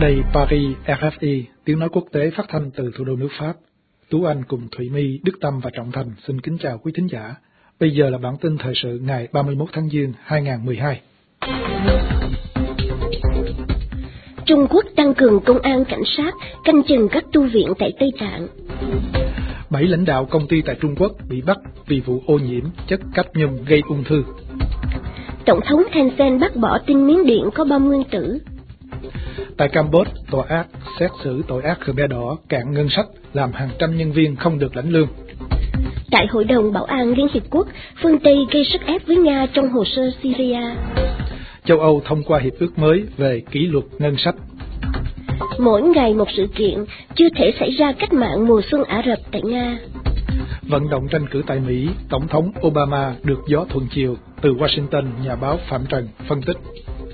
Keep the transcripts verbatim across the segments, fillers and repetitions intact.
Đây Paris rờ ép i, tiếng nói quốc tế phát thanh từ thủ đô nước Pháp. Tú Anh cùng Thụy My, Đức Tâm và Trọng Thành xin kính chào quý thính giả. Bây giờ là bản tin thời sự ngày ba mươi mốt tháng Giêng hai nghìn không trăm mười hai. Trung Quốc tăng cường công an cảnh sát canh chừng các tu viện tại Tây Tạng. Bảy lãnh đạo công ty tại Trung Quốc bị bắt vì vụ ô nhiễm chất cadmium gây ung thư. Tổng thống Thein Sein bác bỏ tin Miến Điện có bom nguyên tử. Tại Campuchia, tòa án xét xử tội ác Khmer Đỏ cạn ngân sách làm hàng trăm nhân viên không được lãnh lương. Tại Hội đồng Bảo an Liên Hiệp Quốc, phương Tây gây sức ép với Nga trong hồ sơ Syria. Châu Âu thông qua hiệp ước mới về kỷ luật ngân sách. Mỗi ngày một sự kiện, chưa thể xảy ra cách mạng mùa xuân Ả Rập tại Nga. Vận động tranh cử tại Mỹ, Tổng thống Obama được gió thuận chiều. Từ Washington, nhà báo Phạm Trần phân tích.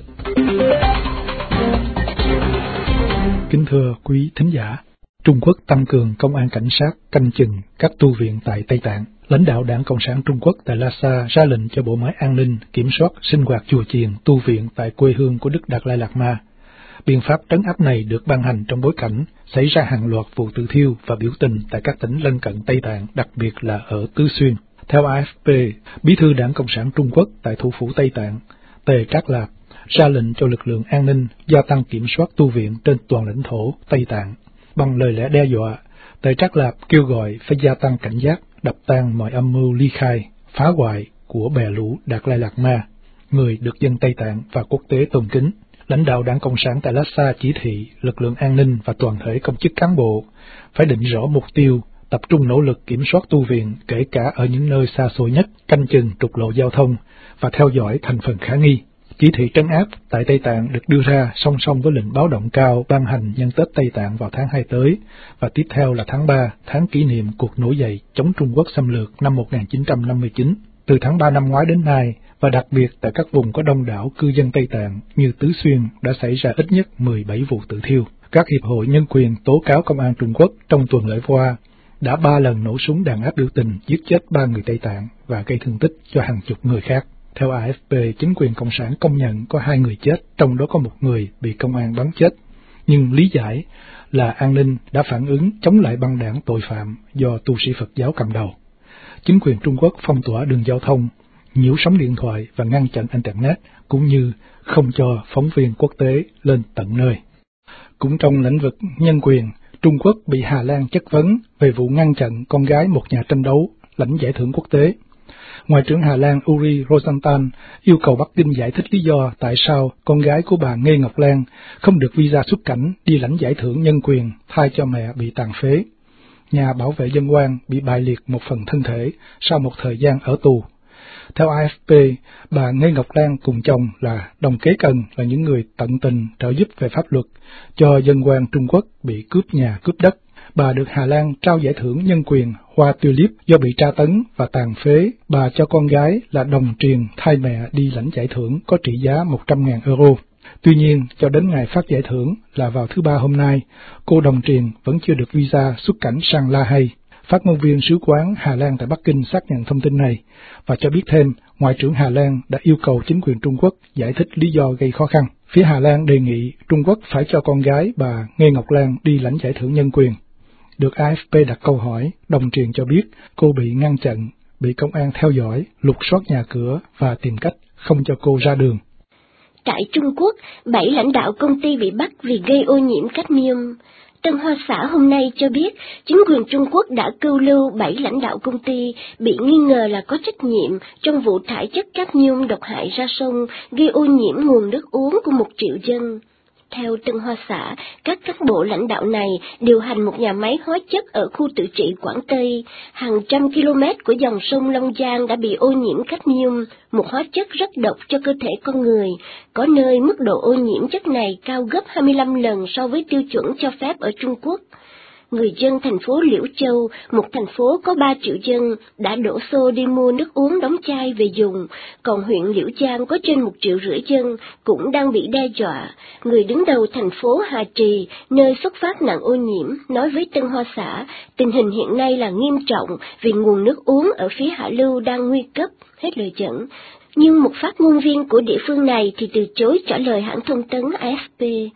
Kính thưa quý thính giả, Trung Quốc tăng cường công an cảnh sát canh chừng các tu viện tại Tây Tạng. Lãnh đạo Đảng Cộng sản Trung Quốc tại Lhasa ra lệnh cho Bộ Máy An ninh kiểm soát sinh hoạt chùa chiền, tu viện tại quê hương của Đức Đạt Lai Lạt Ma. Biện pháp trấn áp này được ban hành trong bối cảnh xảy ra hàng loạt vụ tự thiêu và biểu tình tại các tỉnh lân cận Tây Tạng, đặc biệt là ở Tứ Xuyên. Theo a ép pê, Bí thư Đảng Cộng sản Trung Quốc tại thủ phủ Tây Tạng, Tề Trác Lạp, ra lệnh cho lực lượng an ninh gia tăng kiểm soát tu viện trên toàn lãnh thổ Tây Tạng. Bằng lời lẽ đe dọa, Tề Trác Lạp kêu gọi phải gia tăng cảnh giác, đập tan mọi âm mưu ly khai, phá hoại của bè lũ Đạt Lai Lạt Ma, người được dân Tây Tạng và quốc tế tôn kính. Lãnh đạo Đảng Cộng sản tại Lhasa chỉ thị lực lượng an ninh và toàn thể công chức cán bộ phải định rõ mục tiêu, tập trung nỗ lực kiểm soát tu viện, kể cả ở những nơi xa xôi nhất, canh chừng trục lộ giao thông và theo dõi thành phần khả nghi. Chỉ thị trấn áp tại Tây Tạng được đưa ra song song với lệnh báo động cao ban hành nhân Tết Tây Tạng vào tháng hai tới, và tiếp theo là tháng ba, tháng kỷ niệm cuộc nổi dậy chống Trung Quốc xâm lược năm một nghìn chín trăm năm mươi chín. Từ tháng ba năm ngoái đến nay, và đặc biệt tại các vùng có đông đảo cư dân Tây Tạng như Tứ Xuyên đã xảy ra ít nhất mười bảy vụ tự thiêu. Các hiệp hội nhân quyền tố cáo công an Trung Quốc trong tuần lễ qua đã ba lần nổ súng đàn áp biểu tình, giết chết ba người Tây Tạng và gây thương tích cho hàng chục người khác. Theo a ép pê, chính quyền Cộng sản công nhận có hai người chết, trong đó có một người bị công an bắn chết. Nhưng lý giải là an ninh đã phản ứng chống lại băng đảng tội phạm do tu sĩ Phật giáo cầm đầu. Chính quyền Trung Quốc phong tỏa đường giao thông, nhiễu sóng điện thoại và ngăn chặn Internet, cũng như không cho phóng viên quốc tế lên tận nơi. Cũng trong lĩnh vực nhân quyền, Trung Quốc bị Hà Lan chất vấn về vụ ngăn chặn con gái một nhà tranh đấu lãnh giải thưởng quốc tế. Ngoại trưởng Hà Lan Uri Rosenthal yêu cầu Bắc Kinh giải thích lý do tại sao con gái của bà Nghê Ngọc Lan không được visa xuất cảnh đi lãnh giải thưởng nhân quyền thay cho mẹ bị tàn phế. Nhà bảo vệ dân oan bị bại liệt một phần thân thể sau một thời gian ở tù. Theo a ép pê, bà Nghê Ngọc Lan cùng chồng là đồng kế cần là những người tận tình trợ giúp về pháp luật cho dân oan Trung Quốc bị cướp nhà cướp đất. Bà được Hà Lan trao giải thưởng nhân quyền Hoa Tulip do bị tra tấn và tàn phế. Bà cho con gái là đồng truyền thay mẹ đi lãnh giải thưởng có trị giá một trăm nghìn euro. Tuy nhiên, cho đến ngày phát giải thưởng là vào thứ Ba hôm nay, cô đồng truyền vẫn chưa được visa xuất cảnh sang La Hay. Phát ngôn viên sứ quán Hà Lan tại Bắc Kinh xác nhận thông tin này và cho biết thêm, Ngoại trưởng Hà Lan đã yêu cầu chính quyền Trung Quốc giải thích lý do gây khó khăn. Phía Hà Lan đề nghị Trung Quốc phải cho con gái bà Nghê Ngọc Lan đi lãnh giải thưởng nhân quyền. Được a ép pê đặt câu hỏi, đồng truyền cho biết cô bị ngăn chặn, bị công an theo dõi, lục soát nhà cửa và tìm cách không cho cô ra đường. Tại Trung Quốc, bảy lãnh đạo công ty bị bắt vì gây ô nhiễm cadmium. Tân Hoa Xã hôm nay cho biết, chính quyền Trung Quốc đã câu lưu bảy lãnh đạo công ty bị nghi ngờ là có trách nhiệm trong vụ thải chất cadmium độc hại ra sông, gây ô nhiễm nguồn nước uống của một triệu dân. Theo Tân Hoa Xã, các cán bộ lãnh đạo này điều hành một nhà máy hóa chất ở khu tự trị Quảng Tây. Hàng trăm km của dòng sông Long Giang đã bị ô nhiễm cadmium, một hóa chất rất độc cho cơ thể con người. Có nơi mức độ ô nhiễm chất này cao gấp hai mươi lăm lần so với tiêu chuẩn cho phép ở Trung Quốc. Người dân thành phố Liễu Châu, một thành phố có ba triệu dân, đã đổ xô đi mua nước uống đóng chai về dùng, còn huyện Liễu Giang có trên một triệu rưỡi dân cũng đang bị đe dọa. Người đứng đầu thành phố Hà Trì, nơi xuất phát nạn ô nhiễm, nói với Tân Hoa Xã, tình hình hiện nay là nghiêm trọng vì nguồn nước uống ở phía hạ lưu đang nguy cấp, hết lời dẫn. Nhưng một phát ngôn viên của địa phương này thì từ chối trả lời hãng thông tấn a ép pê.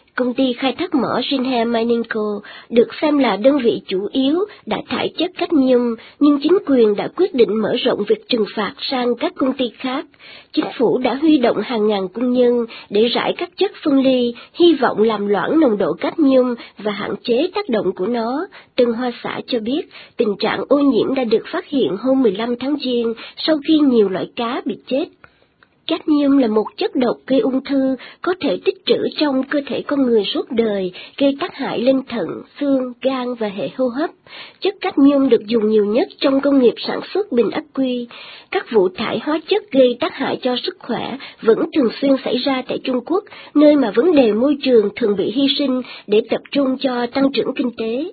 Công ty khai thác mỏ Jinhe Mining Co. được xem là đơn vị chủ yếu đã thải chất cadmium, nhưng chính quyền đã quyết định mở rộng việc trừng phạt sang các công ty khác. Chính phủ đã huy động hàng ngàn công nhân để rải các chất phân ly, hy vọng làm loãng nồng độ cadmium và hạn chế tác động của nó. Tân Hoa Xã cho biết tình trạng ô nhiễm đã được phát hiện hôm mười lăm tháng Giêng sau khi nhiều loại cá bị chết. Cadmium là một chất độc gây ung thư, có thể tích trữ trong cơ thể con người suốt đời, gây tác hại lên thận, xương, gan và hệ hô hấp. Chất cadmium được dùng nhiều nhất trong công nghiệp sản xuất bình ắc quy. Các vụ thải hóa chất gây tác hại cho sức khỏe vẫn thường xuyên xảy ra tại Trung Quốc, nơi mà vấn đề môi trường thường bị hy sinh để tập trung cho tăng trưởng kinh tế.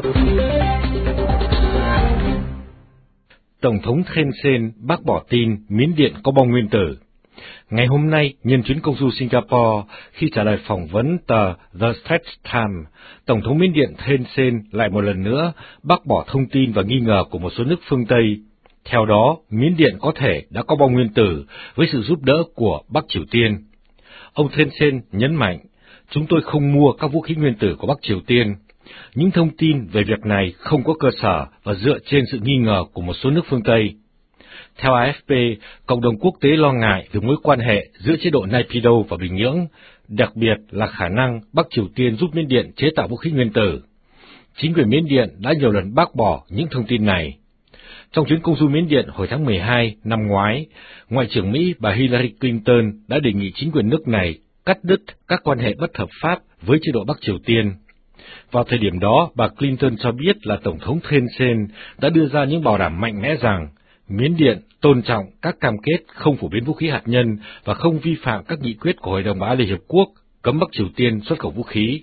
Tổng thống Thein Sein bác bỏ tin Miến Điện có bom nguyên tử. Ngày hôm nay, nhân chuyến công du Singapore, khi trả lời phỏng vấn tờ The Straits Times, Tổng thống Miến Điện Thein Sein lại một lần nữa bác bỏ thông tin và nghi ngờ của một số nước phương Tây. Theo đó, Miến Điện có thể đã có bom nguyên tử với sự giúp đỡ của Bắc Triều Tiên. Ông Thein Sein nhấn mạnh, chúng tôi không mua các vũ khí nguyên tử của Bắc Triều Tiên. Những thông tin về việc này không có cơ sở và dựa trên sự nghi ngờ của một số nước phương Tây. Theo a ép pê, cộng đồng quốc tế lo ngại về mối quan hệ giữa chế độ Naypyidaw và Bình Nhưỡng, đặc biệt là khả năng Bắc Triều Tiên giúp Miến Điện chế tạo vũ khí nguyên tử. Chính quyền Miến Điện đã nhiều lần bác bỏ những thông tin này. Trong chuyến công du Miến Điện hồi tháng mười hai năm ngoái, Ngoại trưởng Mỹ bà Hillary Clinton đã đề nghị chính quyền nước này cắt đứt các quan hệ bất hợp pháp với chế độ Bắc Triều Tiên. Vào thời điểm đó, bà Clinton cho biết là Tổng thống Thein Sein đã đưa ra những bảo đảm mạnh mẽ rằng Miến Điện tôn trọng các cam kết không phổ biến vũ khí hạt nhân và không vi phạm các nghị quyết của Hội đồng Bảo an Liên Hiệp Quốc cấm Bắc Triều Tiên xuất khẩu vũ khí.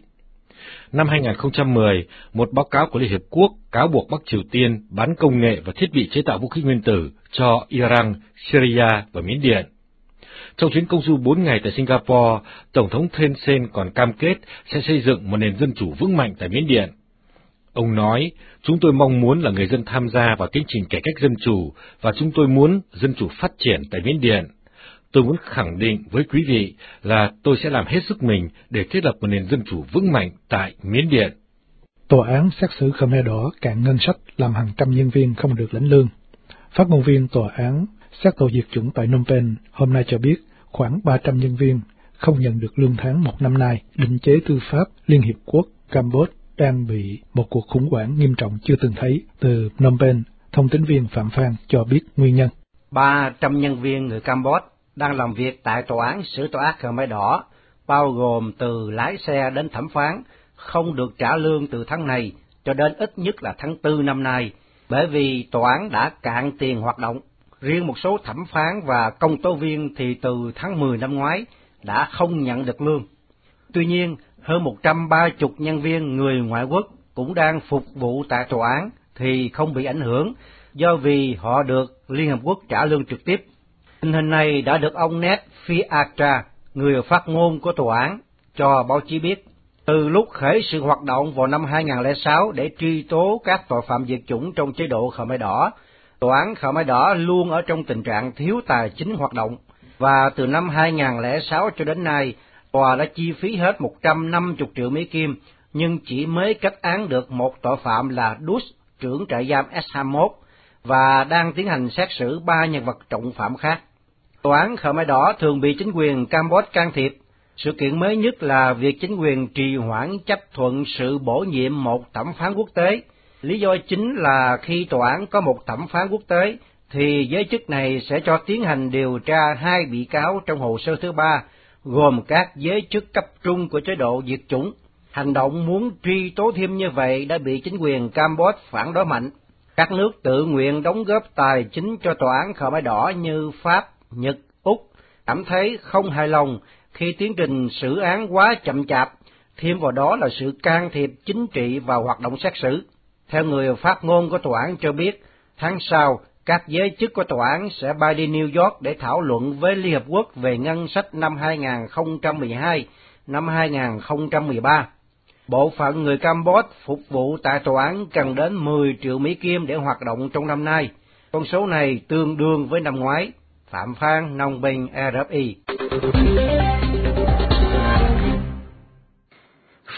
Năm hai nghìn không trăm mười, một báo cáo của Liên Hiệp Quốc cáo buộc Bắc Triều Tiên bán công nghệ và thiết bị chế tạo vũ khí nguyên tử cho Iran, Syria và Miến Điện. Trong chuyến công du bốn ngày tại Singapore, Tổng thống Thein Sein còn cam kết sẽ xây dựng một nền dân chủ vững mạnh tại Miến Điện. Ông nói, chúng tôi mong muốn là người dân tham gia vào tiến trình cải cách dân chủ và chúng tôi muốn dân chủ phát triển tại Miến Điện. Tôi muốn khẳng định với quý vị là tôi sẽ làm hết sức mình để thiết lập một nền dân chủ vững mạnh tại Miến Điện. Tòa án xét xử Khmer Đỏ cạn ngân sách làm hàng trăm nhân viên không được lãnh lương. Phát ngôn viên tòa án xét tội diệt chủng tại Phnom Penh hôm nay cho biết khoảng ba trăm nhân viên không nhận được lương tháng một năm nay. Định chế tư pháp Liên Hiệp Quốc Campuchia đang bị một cuộc khủng hoảng nghiêm trọng chưa từng thấy. Từ Phnom Penh, thông tín viên Phạm Phan cho biết nguyên nhân. ba trăm nhân viên người Campuchia đang làm việc tại tòa án xử tội ác Khmer Đỏ, bao gồm từ lái xe đến thẩm phán, không được trả lương từ tháng này cho đến ít nhất là tháng tư năm nay, bởi vì tòa án đã cạn tiền hoạt động. Riêng một số thẩm phán và công tố viên thì từ tháng mười năm ngoái đã không nhận được lương. Tuy nhiên, hơn một trăm ba mươi nhân viên người ngoại quốc cũng đang phục vụ tại tòa án thì không bị ảnh hưởng do vì họ được Liên Hợp Quốc trả lương trực tiếp. Tình hình này đã được ông Ned Phiatra, người phát ngôn của tòa án, cho báo chí biết. Từ lúc khởi sự hoạt động vào năm hai nghìn không trăm lẻ sáu để truy tố các tội phạm diệt chủng trong chế độ Khmer Đỏ, tòa án Khmer Đỏ luôn ở trong tình trạng thiếu tài chính hoạt động, và từ năm hai nghìn không trăm lẻ sáu cho đến nay, tòa đã chi phí hết một trăm năm mươi triệu Mỹ Kim, nhưng chỉ mới kết án được một tội phạm là Dus, trưởng trại giam S hai mươi mốt, và đang tiến hành xét xử ba nhân vật trọng phạm khác. Tòa án Khmer Đỏ thường bị chính quyền Campuchia can thiệp. Sự kiện mới nhất là việc chính quyền trì hoãn chấp thuận sự bổ nhiệm một thẩm phán quốc tế. Lý do chính là khi tòa án có một thẩm phán quốc tế, thì giới chức này sẽ cho tiến hành điều tra hai bị cáo trong hồ sơ thứ ba, gồm các giới chức cấp trung của chế độ diệt chủng. Hành động muốn truy tố thêm như vậy đã bị chính quyền Campuchia phản đối mạnh. Các nước tự nguyện đóng góp tài chính cho tòa án Khmer Đỏ như Pháp, Nhật, Úc cảm thấy không hài lòng khi tiến trình xử án quá chậm chạp, thêm vào đó là sự can thiệp chính trị vào hoạt động xét xử. Theo người phát ngôn của tòa án cho biết, tháng sau, các giới chức của tòa án sẽ bay đi New York để thảo luận với Liên Hợp Quốc về ngân sách năm hai nghìn không trăm mười hai, năm hai nghìn không trăm mười ba. Bộ phận người Campuchia phục vụ tại tòa án cần đến mười triệu Mỹ Kim để hoạt động trong năm nay. Con số này tương đương với năm ngoái. Phạm Phan, Phnom Penh, rờ ép i.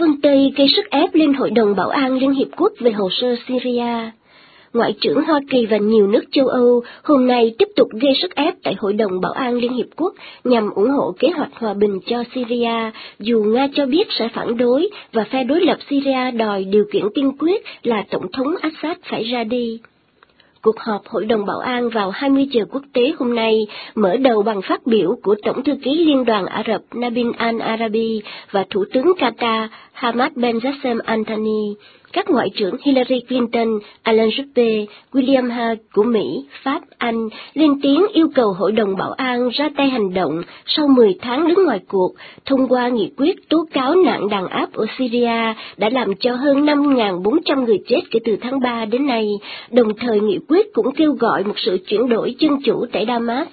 phương Tây gây sức ép lên Hội đồng Bảo an Liên Hiệp Quốc về hồ sơ Syria. Ngoại trưởng Hoa Kỳ và nhiều nước châu Âu hôm nay tiếp tục gây sức ép tại Hội đồng Bảo an Liên Hiệp Quốc nhằm ủng hộ kế hoạch hòa bình cho Syria, dù Nga cho biết sẽ phản đối và phe đối lập Syria đòi điều kiện tiên quyết là Tổng thống Assad phải ra đi. Cuộc họp Hội đồng Bảo an vào hai mươi giờ quốc tế hôm nay mở đầu bằng phát biểu của Tổng thư ký Liên đoàn Ả Rập Nabin al-Arabi và Thủ tướng Qatar Hamad Ben Jassem Al Thani. Các ngoại trưởng Hillary Clinton, Alan Juppé, William Hague của Mỹ, Pháp, Anh lên tiếng yêu cầu Hội đồng Bảo an ra tay hành động sau mười tháng đứng ngoài cuộc, thông qua nghị quyết tố cáo nạn đàn áp ở Syria đã làm cho hơn năm nghìn bốn trăm người chết kể từ tháng ba đến nay, đồng thời nghị quyết cũng kêu gọi một sự chuyển đổi dân chủ tại Damas.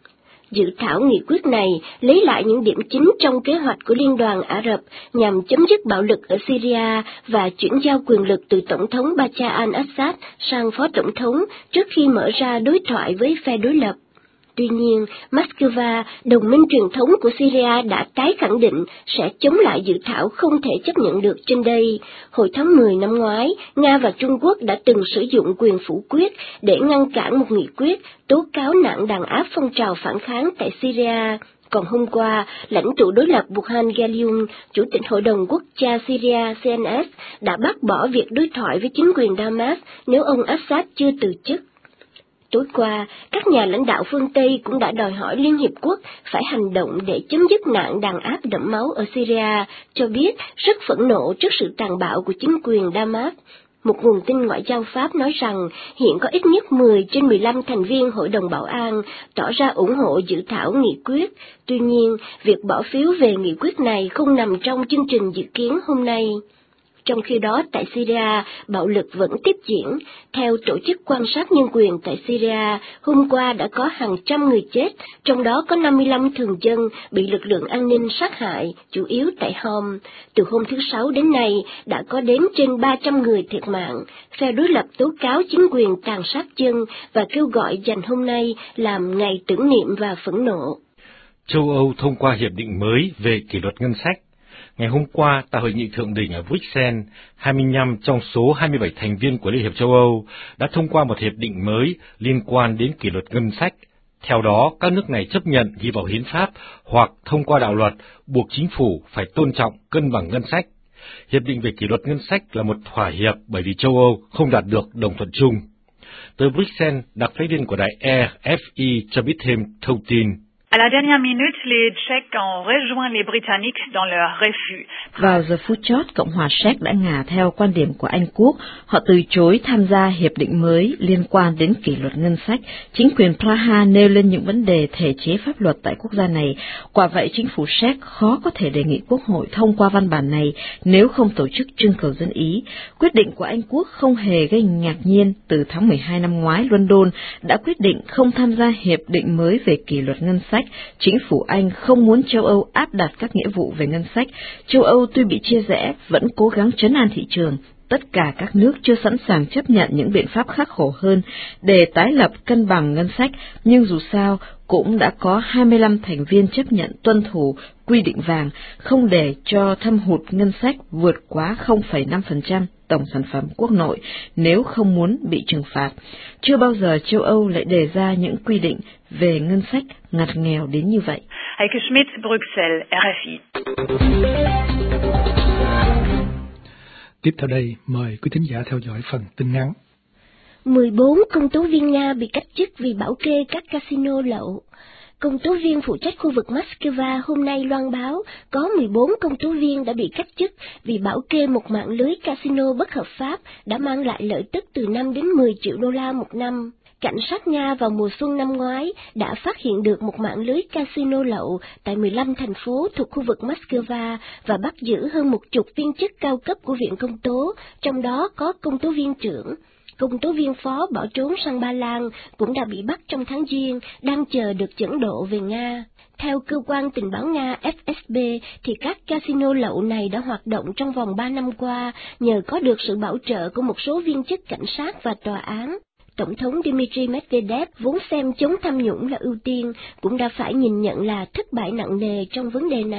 Dự thảo nghị quyết này lấy lại những điểm chính trong kế hoạch của Liên đoàn Ả Rập nhằm chấm dứt bạo lực ở Syria và chuyển giao quyền lực từ Tổng thống Bashar al-Assad sang Phó Tổng thống trước khi mở ra đối thoại với phe đối lập. Tuy nhiên, Moscow, đồng minh truyền thống của Syria đã tái khẳng định sẽ chống lại dự thảo không thể chấp nhận được trên đây. Hồi tháng mười năm ngoái, Nga và Trung Quốc đã từng sử dụng quyền phủ quyết để ngăn cản một nghị quyết tố cáo nạn đàn áp phong trào phản kháng tại Syria. Còn hôm qua, lãnh tụ đối lập Burhan Ghaliun, Chủ tịch Hội đồng Quốc gia Syria C N S, đã bác bỏ việc đối thoại với chính quyền Damas nếu ông Assad chưa từ chức. Tối qua, các nhà lãnh đạo phương Tây cũng đã đòi hỏi Liên Hiệp Quốc phải hành động để chấm dứt nạn đàn áp đẫm máu ở Syria, cho biết rất phẫn nộ trước sự tàn bạo của chính quyền Damas. Một nguồn tin ngoại giao Pháp nói rằng hiện có ít nhất mười trên mười lăm thành viên Hội đồng Bảo an tỏ ra ủng hộ dự thảo nghị quyết. Tuy nhiên, việc bỏ phiếu về nghị quyết này không nằm trong chương trình dự kiến hôm nay. Trong khi đó, tại Syria, bạo lực vẫn tiếp diễn. Theo Tổ chức Quan sát Nhân quyền tại Syria, hôm qua đã có hàng trăm người chết, trong đó có năm mươi lăm thường dân bị lực lượng an ninh sát hại, chủ yếu tại Homs. Từ hôm thứ Sáu đến nay, đã có đến trên ba trăm người thiệt mạng. Phe đối lập tố cáo chính quyền tàn sát dân và kêu gọi dành hôm nay làm ngày tưởng niệm và phẫn nộ. Châu Âu thông qua hiệp định mới về kỷ luật ngân sách. Ngày hôm qua, tại hội nghị thượng đỉnh ở Bruxelles, hai mươi lăm trong số hai mươi bảy thành viên của Liên hiệp châu Âu đã thông qua một hiệp định mới liên quan đến kỷ luật ngân sách. Theo đó, các nước này chấp nhận ghi vào hiến pháp hoặc thông qua đạo luật buộc chính phủ phải tôn trọng cân bằng ngân sách. Hiệp định về kỷ luật ngân sách là một thỏa hiệp bởi vì châu Âu không đạt được đồng thuận chung. Từ Bruxelles, đặc phái viên của đài R F I cho biết thêm thông tin. À la dernière minute, les Tchèques ont rejoint les Britanniques dans leur refus. Vào giờ phút chót, Cộng hòa Séc đã ngả theo quan điểm của Anh Quốc. Họ từ chối tham gia hiệp định mới liên quan đến kỷ luật ngân sách. Chính quyền Praha nêu lên những vấn đề thể chế pháp luật tại quốc gia này. Quả vậy, chính phủ Séc khó có thể đề nghị Quốc hội thông qua văn bản này nếu không tổ chức trưng cầu dân ý. Quyết định của Anh Quốc không hề gây ngạc nhiên. Từ tháng mười hai năm ngoái, London đã quyết định không tham gia hiệp định mới về kỷ luật ngân sách. Chính phủ Anh không muốn châu Âu áp đặt các nghĩa vụ về ngân sách. Châu Âu tuy bị chia rẽ, vẫn cố gắng trấn an thị trường. Tất cả các nước chưa sẵn sàng chấp nhận những biện pháp khắc khổ hơn để tái lập cân bằng ngân sách, nhưng dù sao cũng đã có hai mươi lăm thành viên chấp nhận tuân thủ quy định vàng, không để cho thâm hụt ngân sách vượt quá không phẩy năm phần trăm tổng sản phẩm quốc nội nếu không muốn bị trừng phạt. Chưa bao giờ châu Âu lại đề ra những quy định về ngân sách ngặt nghèo đến như vậy. Heike Schmidt, Bruxelles, R F I. Tiếp theo đây, mời quý thính giả theo dõi phần tin ngắn. mười bốn công tố viên Nga bị cách chức vì bảo kê các casino lậu. Công tố viên phụ trách khu vực Moscow hôm nay loan báo có mười bốn công tố viên đã bị cách chức vì bảo kê một mạng lưới casino bất hợp pháp đã mang lại lợi tức từ năm đến mười triệu đô la một năm. Cảnh sát Nga vào mùa xuân năm ngoái đã phát hiện được một mạng lưới casino lậu tại mười lăm thành phố thuộc khu vực Moscow và bắt giữ hơn một chục viên chức cao cấp của Viện Công tố, trong đó có công tố viên trưởng. Công tố viên phó bỏ trốn sang Ba Lan cũng đã bị bắt trong tháng Giêng, đang chờ được dẫn độ về Nga. Theo cơ quan tình báo Nga F S B, thì các casino lậu này đã hoạt động trong vòng ba năm qua nhờ có được sự bảo trợ của một số viên chức cảnh sát và tòa án. Tổng thống Dmitry Medvedev vốn xem chống tham nhũng là ưu tiên, cũng đã phải nhìn nhận là thất bại nặng nề trong vấn đề này.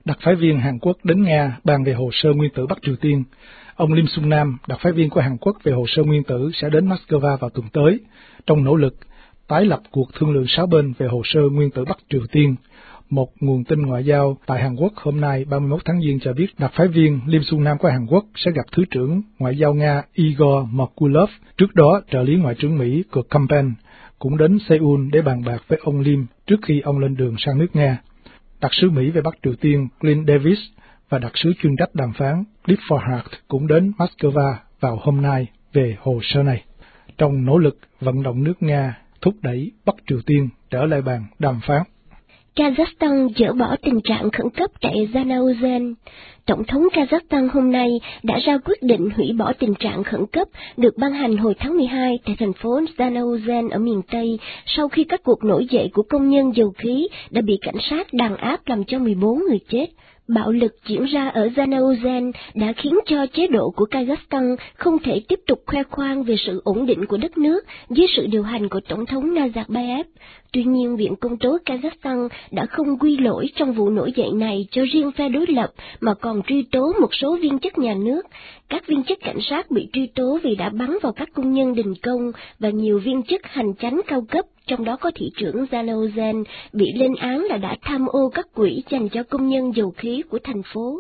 Đặc phái viên Hàn Quốc đến Nga bàn về hồ sơ nguyên tử Bắc Triều Tiên. Ông Lim Sung Nam, đặc phái viên của Hàn Quốc về hồ sơ nguyên tử, sẽ đến Moscow vào tuần tới, trong nỗ lực tái lập cuộc thương lượng sáu bên về hồ sơ nguyên tử Bắc Triều Tiên. Một nguồn tin ngoại giao tại Hàn Quốc hôm nay ba mươi mốt tháng Giêng cho biết đặc phái viên Lim Sung Nam của Hàn Quốc sẽ gặp Thứ trưởng Ngoại giao Nga Igor Merkulov. Trước đó, trợ lý Ngoại trưởng Mỹ Kurt Campbell cũng đến Seoul để bàn bạc với ông Lim trước khi ông lên đường sang nước Nga. Đặc sứ Mỹ về Bắc Triều Tiên Clint Davis và đặc sứ chuyên trách đàm phán Clifford Hart cũng đến Moscow vào hôm nay về hồ sơ này, trong nỗ lực vận động nước Nga thúc đẩy Bắc Triều Tiên trở lại bàn đàm phán. Kazakhstan dỡ bỏ tình trạng khẩn cấp tại Zhanaozen. Tổng thống Kazakhstan hôm nay đã ra quyết định hủy bỏ tình trạng khẩn cấp được ban hành hồi tháng mười hai tại thành phố Zhanaozen ở miền Tây, sau khi các cuộc nổi dậy của công nhân dầu khí đã bị cảnh sát đàn áp làm cho mười bốn người chết. Bạo lực diễn ra ở Zhanaozen đã khiến cho chế độ của Kazakhstan không thể tiếp tục khoe khoang về sự ổn định của đất nước dưới sự điều hành của Tổng thống Nazarbayev. Tuy nhiên, Viện Công tố Kazakhstan đã không quy lỗi trong vụ nổi dậy này cho riêng phe đối lập, mà còn truy tố một số viên chức nhà nước. Các viên chức cảnh sát bị truy tố vì đã bắn vào các công nhân đình công, và nhiều viên chức hành chánh cao cấp, trong đó có thị trưởng Zhanaozen, bị lên án là đã tham ô các quỹ dành cho công nhân dầu khí của thành phố.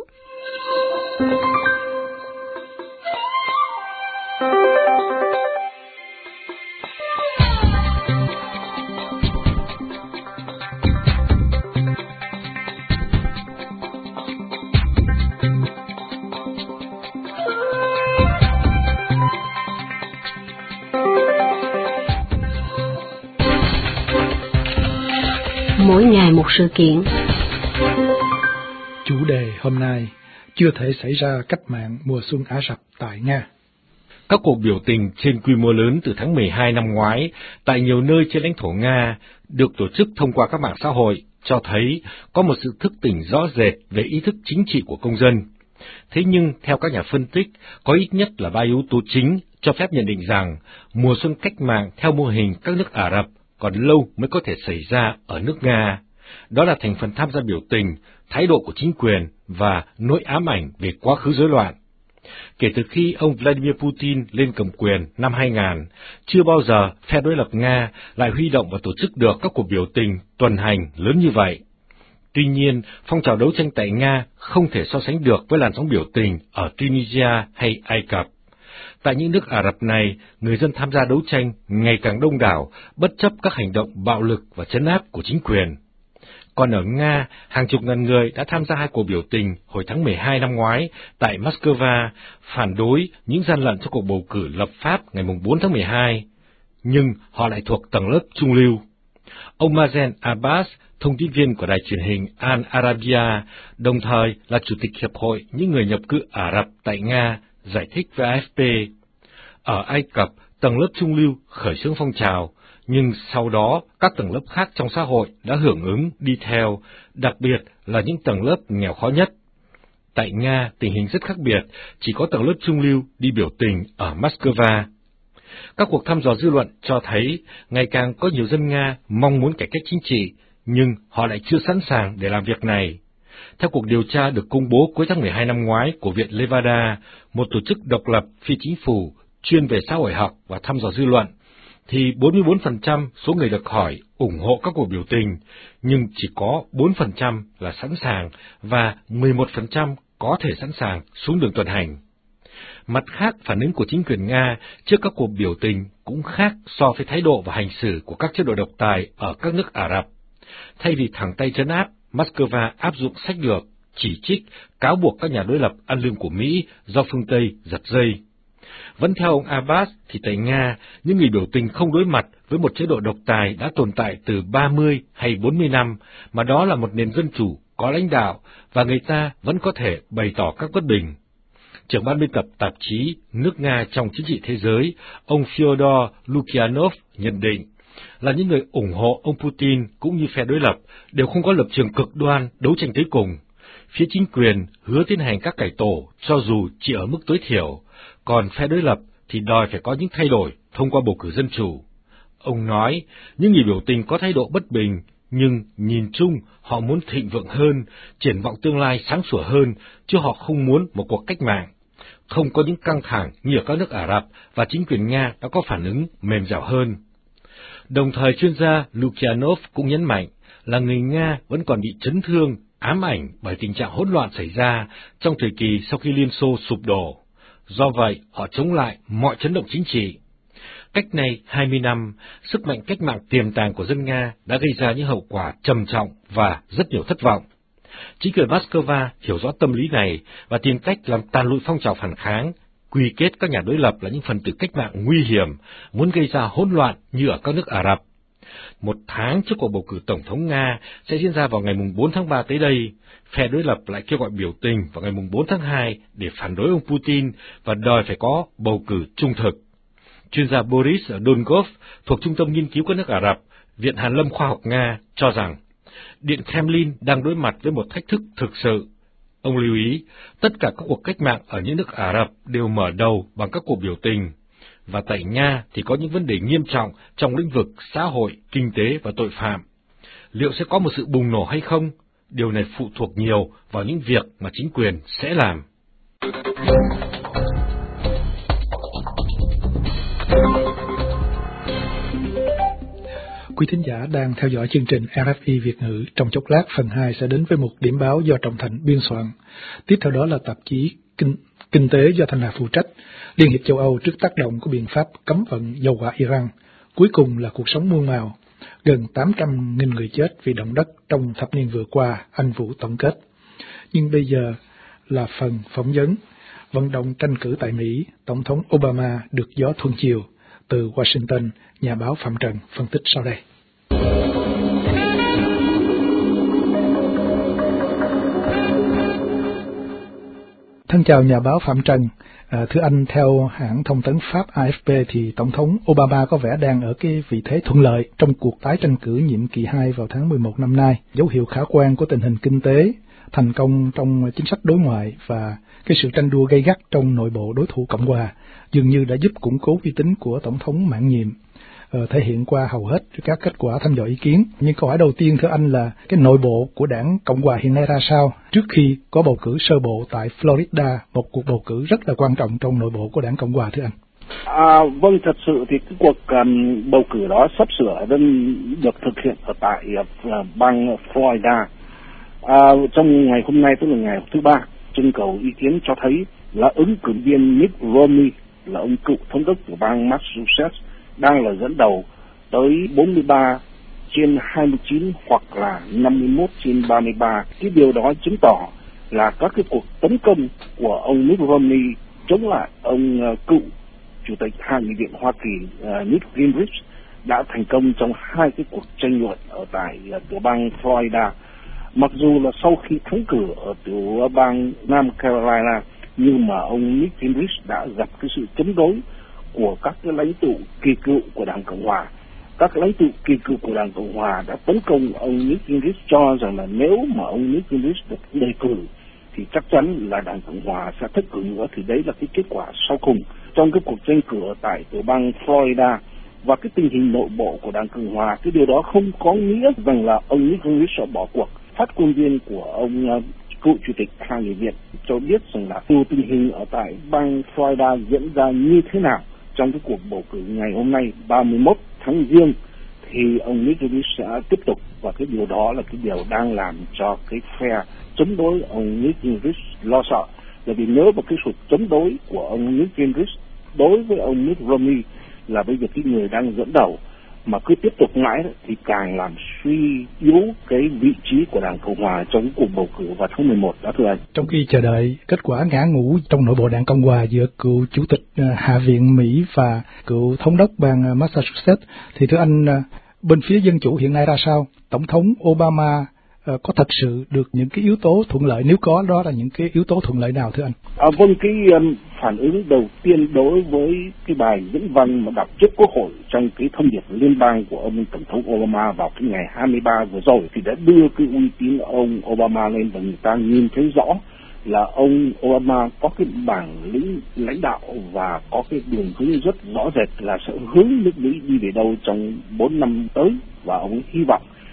Mỗi ngày một sự kiện. Chủ đề hôm nay: chưa thể xảy ra cách mạng mùa xuân Ả Rập tại Nga. Các cuộc biểu tình trên quy mô lớn từ tháng mười hai năm ngoái tại nhiều nơi trên lãnh thổ Nga được tổ chức thông qua các mạng xã hội cho thấy có một sự thức tỉnh rõ rệt về ý thức chính trị của công dân. Thế nhưng, theo các nhà phân tích, có ít nhất là ba yếu tố chính cho phép nhận định rằng mùa xuân cách mạng theo mô hình các nước Ả Rập còn lâu mới có thể xảy ra ở nước Nga. Đó là thành phần tham gia biểu tình, thái độ của chính quyền và nỗi ám ảnh về quá khứ rối loạn. Kể từ khi ông Vladimir Putin lên cầm quyền năm hai nghìn, chưa bao giờ phe đối lập Nga lại huy động và tổ chức được các cuộc biểu tình tuần hành lớn như vậy. Tuy nhiên, phong trào đấu tranh tại Nga không thể so sánh được với làn sóng biểu tình ở Tunisia hay Ai Cập. Tại những nước Ả Rập này, người dân tham gia đấu tranh ngày càng đông đảo, bất chấp các hành động bạo lực và trấn áp của chính quyền. Còn ở Nga, hàng chục ngàn người đã tham gia hai cuộc biểu tình hồi tháng mười hai năm ngoái tại Moscow, phản đối những gian lận trong cuộc bầu cử lập pháp ngày bốn tháng mười hai. Nhưng họ lại thuộc tầng lớp trung lưu. Ông Mazen Abbas, thông tin viên của đài truyền hình Al Arabiya, đồng thời là chủ tịch Hiệp hội những người nhập cư Ả Rập tại Nga, giải thích với a ép pê. Ở Ai Cập, tầng lớp trung lưu khởi xướng phong trào, nhưng sau đó các tầng lớp khác trong xã hội đã hưởng ứng đi theo, đặc biệt là những tầng lớp nghèo khó nhất. Tại Nga, tình hình rất khác biệt, chỉ có tầng lớp trung lưu đi biểu tình ở Moscow. Các cuộc thăm dò dư luận cho thấy ngày càng có nhiều dân Nga mong muốn cải cách chính trị, nhưng họ lại chưa sẵn sàng để làm việc này. Theo cuộc điều tra được công bố cuối tháng mười hai năm ngoái của Viện Levada, một tổ chức độc lập phi chính phủ chuyên về xã hội học và thăm dò dư luận, thì bốn mươi bốn phần trăm số người được hỏi ủng hộ các cuộc biểu tình, nhưng chỉ có bốn phần trăm là sẵn sàng và mười một phần trăm có thể sẵn sàng xuống đường tuần hành. Mặt khác, phản ứng của chính quyền Nga trước các cuộc biểu tình cũng khác so với thái độ và hành xử của các chế độ độc tài ở các nước Ả Rập. Thay vì thẳng tay trấn áp, Moscow áp dụng sách lược, chỉ trích, cáo buộc các nhà đối lập ăn lương của Mỹ do phương Tây giật dây. Vẫn theo ông Abbas, thì tại Nga, những người biểu tình không đối mặt với một chế độ độc tài đã tồn tại từ ba mươi hay bốn mươi năm, mà đó là một nền dân chủ có lãnh đạo, và người ta vẫn có thể bày tỏ các bất bình. Trưởng ban biên tập tạp chí Nước Nga trong chính trị thế giới, ông Fyodor Lukyanov nhận định là những người ủng hộ ông Putin cũng như phe đối lập đều không có lập trường cực đoan đấu tranh tới cùng. Phía chính quyền hứa tiến hành các cải tổ cho dù chỉ ở mức tối thiểu, còn phe đối lập thì đòi phải có những thay đổi thông qua bầu cử dân chủ. Ông nói, những người biểu tình có thái độ bất bình, Nhưng nhìn chung, họ muốn thịnh vượng hơn, triển vọng tương lai sáng sủa hơn, chứ họ không muốn một cuộc cách mạng. Không có những căng thẳng như ở các nước Ả Rập, và chính quyền Nga đã có phản ứng mềm dẻo hơn. Đồng thời, chuyên gia Lukyanov cũng nhấn mạnh là người Nga vẫn còn bị chấn thương, ám ảnh bởi tình trạng hỗn loạn xảy ra trong thời kỳ sau khi Liên Xô sụp đổ. Do vậy, họ chống lại mọi chấn động chính trị. Cách này hai mươi năm, sức mạnh cách mạng tiềm tàng của dân Nga đã gây ra những hậu quả trầm trọng và rất nhiều thất vọng. Chính quyền Moscow hiểu rõ tâm lý này và tìm cách làm tàn lụi phong trào phản kháng, quy kết các nhà đối lập là những phần tử cách mạng nguy hiểm, muốn gây ra hỗn loạn như ở các nước Ả Rập. Một tháng trước cuộc bầu cử Tổng thống Nga sẽ diễn ra vào ngày bốn tháng ba tới đây, phe đối lập lại kêu gọi biểu tình vào ngày bốn tháng hai để phản đối ông Putin và đòi phải có bầu cử trung thực. Chuyên gia Boris Dolgov thuộc Trung tâm Nghiên cứu các nước Ả Rập, Viện Hàn lâm Khoa học Nga cho rằng Điện Kremlin đang đối mặt với một thách thức thực sự. Ông lưu ý, tất cả các cuộc cách mạng ở những nước Ả Rập đều mở đầu bằng các cuộc biểu tình, và tại Nga thì có những vấn đề nghiêm trọng trong lĩnh vực xã hội, kinh tế và tội phạm. Liệu sẽ có một sự bùng nổ hay không? Điều này phụ thuộc nhiều vào những việc mà chính quyền sẽ làm. Quý thính giả đang theo dõi chương trình rờ ép i Việt ngữ. Trong chốc lát, phần hai sẽ đến với một điểm báo do Trọng Thành biên soạn. Tiếp theo đó là tạp chí Kinh, Kinh tế do Thanh Hà phụ trách. Liên hiệp châu Âu trước tác động của biện pháp cấm vận dầu hỏa Iran. Cuối cùng là cuộc sống muôn màu. Gần tám trăm nghìn người chết vì động đất trong thập niên vừa qua, Anh Vũ tổng kết. Nhưng bây giờ là phần phỏng vấn. Vận động tranh cử tại Mỹ, Tổng thống Obama được gió thuận chiều. Từ Washington, nhà báo Phạm Trần phân tích sau đây. Thân chào nhà báo Phạm Trần. À, thưa anh, theo hãng thông tấn Pháp a ép pê thì Tổng thống Obama có vẻ đang ở cái vị thế thuận lợi trong cuộc tái tranh cử nhiệm kỳ hai vào tháng mười một năm nay. Dấu hiệu khả quan của tình hình kinh tế, thành công trong chính sách đối ngoại và cái sự tranh đua gay gắt trong nội bộ đối thủ Cộng hòa dường như đã giúp củng cố uy tín của Tổng thống mãn nhiệm, ờ, thể hiện qua hầu hết các kết quả thăm dò ý kiến. Nhưng câu hỏi đầu tiên thưa anh là cái nội bộ của đảng Cộng hòa hiện nay ra sao trước khi có bầu cử sơ bộ tại Florida, một cuộc bầu cử rất là quan trọng trong nội bộ của đảng Cộng hòa thưa anh? À, vâng, thật sự thì cái cuộc um, bầu cử đó sắp sửa đang được thực hiện ở tại uh, bang Florida. À, trong ngày hôm nay, tức là ngày thứ ba, trưng cầu ý kiến cho thấy là ứng cử viên Mitt Romney, là ông cựu thống đốc của bang Massachusetts, đang là dẫn đầu tới bốn mươi ba trên hai mươi chín hoặc là năm mươi mốt trên ba mươi ba. Cái điều đó chứng tỏ là các cái cuộc tấn công của ông Mitt Romney chống lại ông uh, cựu chủ tịch Hạ nghị viện Hoa Kỳ uh, Newt Gingrich đã thành công trong hai cái cuộc tranh luận ở tại uh, tiểu bang Florida. Mặc dù là sau khi thắng cử ở tiểu bang Nam Carolina, nhưng mà ông Newt Gingrich đã gặp cái sự chống đối của các cái lãnh tụ kỳ cựu của đảng Cộng hòa. Các lãnh tụ kỳ cựu của đảng Cộng hòa đã tấn công ông Newt Gingrich, cho rằng là nếu mà ông Newt Gingrich được đề cử thì chắc chắn là đảng Cộng hòa sẽ thất cử nữa. Thì đấy là cái kết quả sau cùng trong cái cuộc tranh cử ở tại tiểu bang Florida. Và cái tình hình nội bộ của đảng Cộng hòa, cái điều đó không có nghĩa rằng là ông Newt Gingrich sẽ bỏ cuộc. Phát ngôn viên của ông uh, cựu chủ tịch Hạ nghị viện cho biết rằng là dù tình hình ở tại bang Florida diễn ra như thế nào trong cái cuộc bầu cử ngày hôm nay ba mươi mốt tháng Giêng thì ông Newt Gingrich sẽ tiếp tục, và cái điều đó là cái điều đang làm cho cái phe chống đối ông Newt Gingrich lo sợ. Bởi vì nhớ vào cái sự chống đối của ông Newt Gingrich đối với ông Mitt Romney là bây giờ cái người đang dẫn đầu mà cứ tiếp tục mãi thì càng làm suy yếu cái vị trí của đảng Cộng hòa trong cuộc bầu cử vào tháng mười một đó thưa anh. Trong khi chờ đợi kết quả ngã ngũ trong nội bộ đảng Cộng hòa giữa cựu chủ tịch Hạ viện Mỹ và cựu thống đốc bang Massachusetts, thì thưa anh, bên phía dân chủ hiện nay ra sao? Tổng thống Obama uh, có thật sự được những cái yếu tố thuận lợi? Nếu có, đó là những cái yếu tố thuận lợi nào thưa anh? À, vâng, cái um, phản ứng đầu tiên đối với cái bài diễn văn mà đọc trước Quốc hội trong cái thông điệp liên bang của ông Tổng thống Obama vào cái ngày hai mươi ba vừa rồi thì đã đưa cái uy tín ông Obama lên, và người ta nhìn thấy rõ là ông Obama có cái bản lĩnh lãnh đạo và có cái đường hướng rất rõ rệt là sẽ hướng nước Mỹ đi về đâu trong bốn năm tới, và ông hy vọng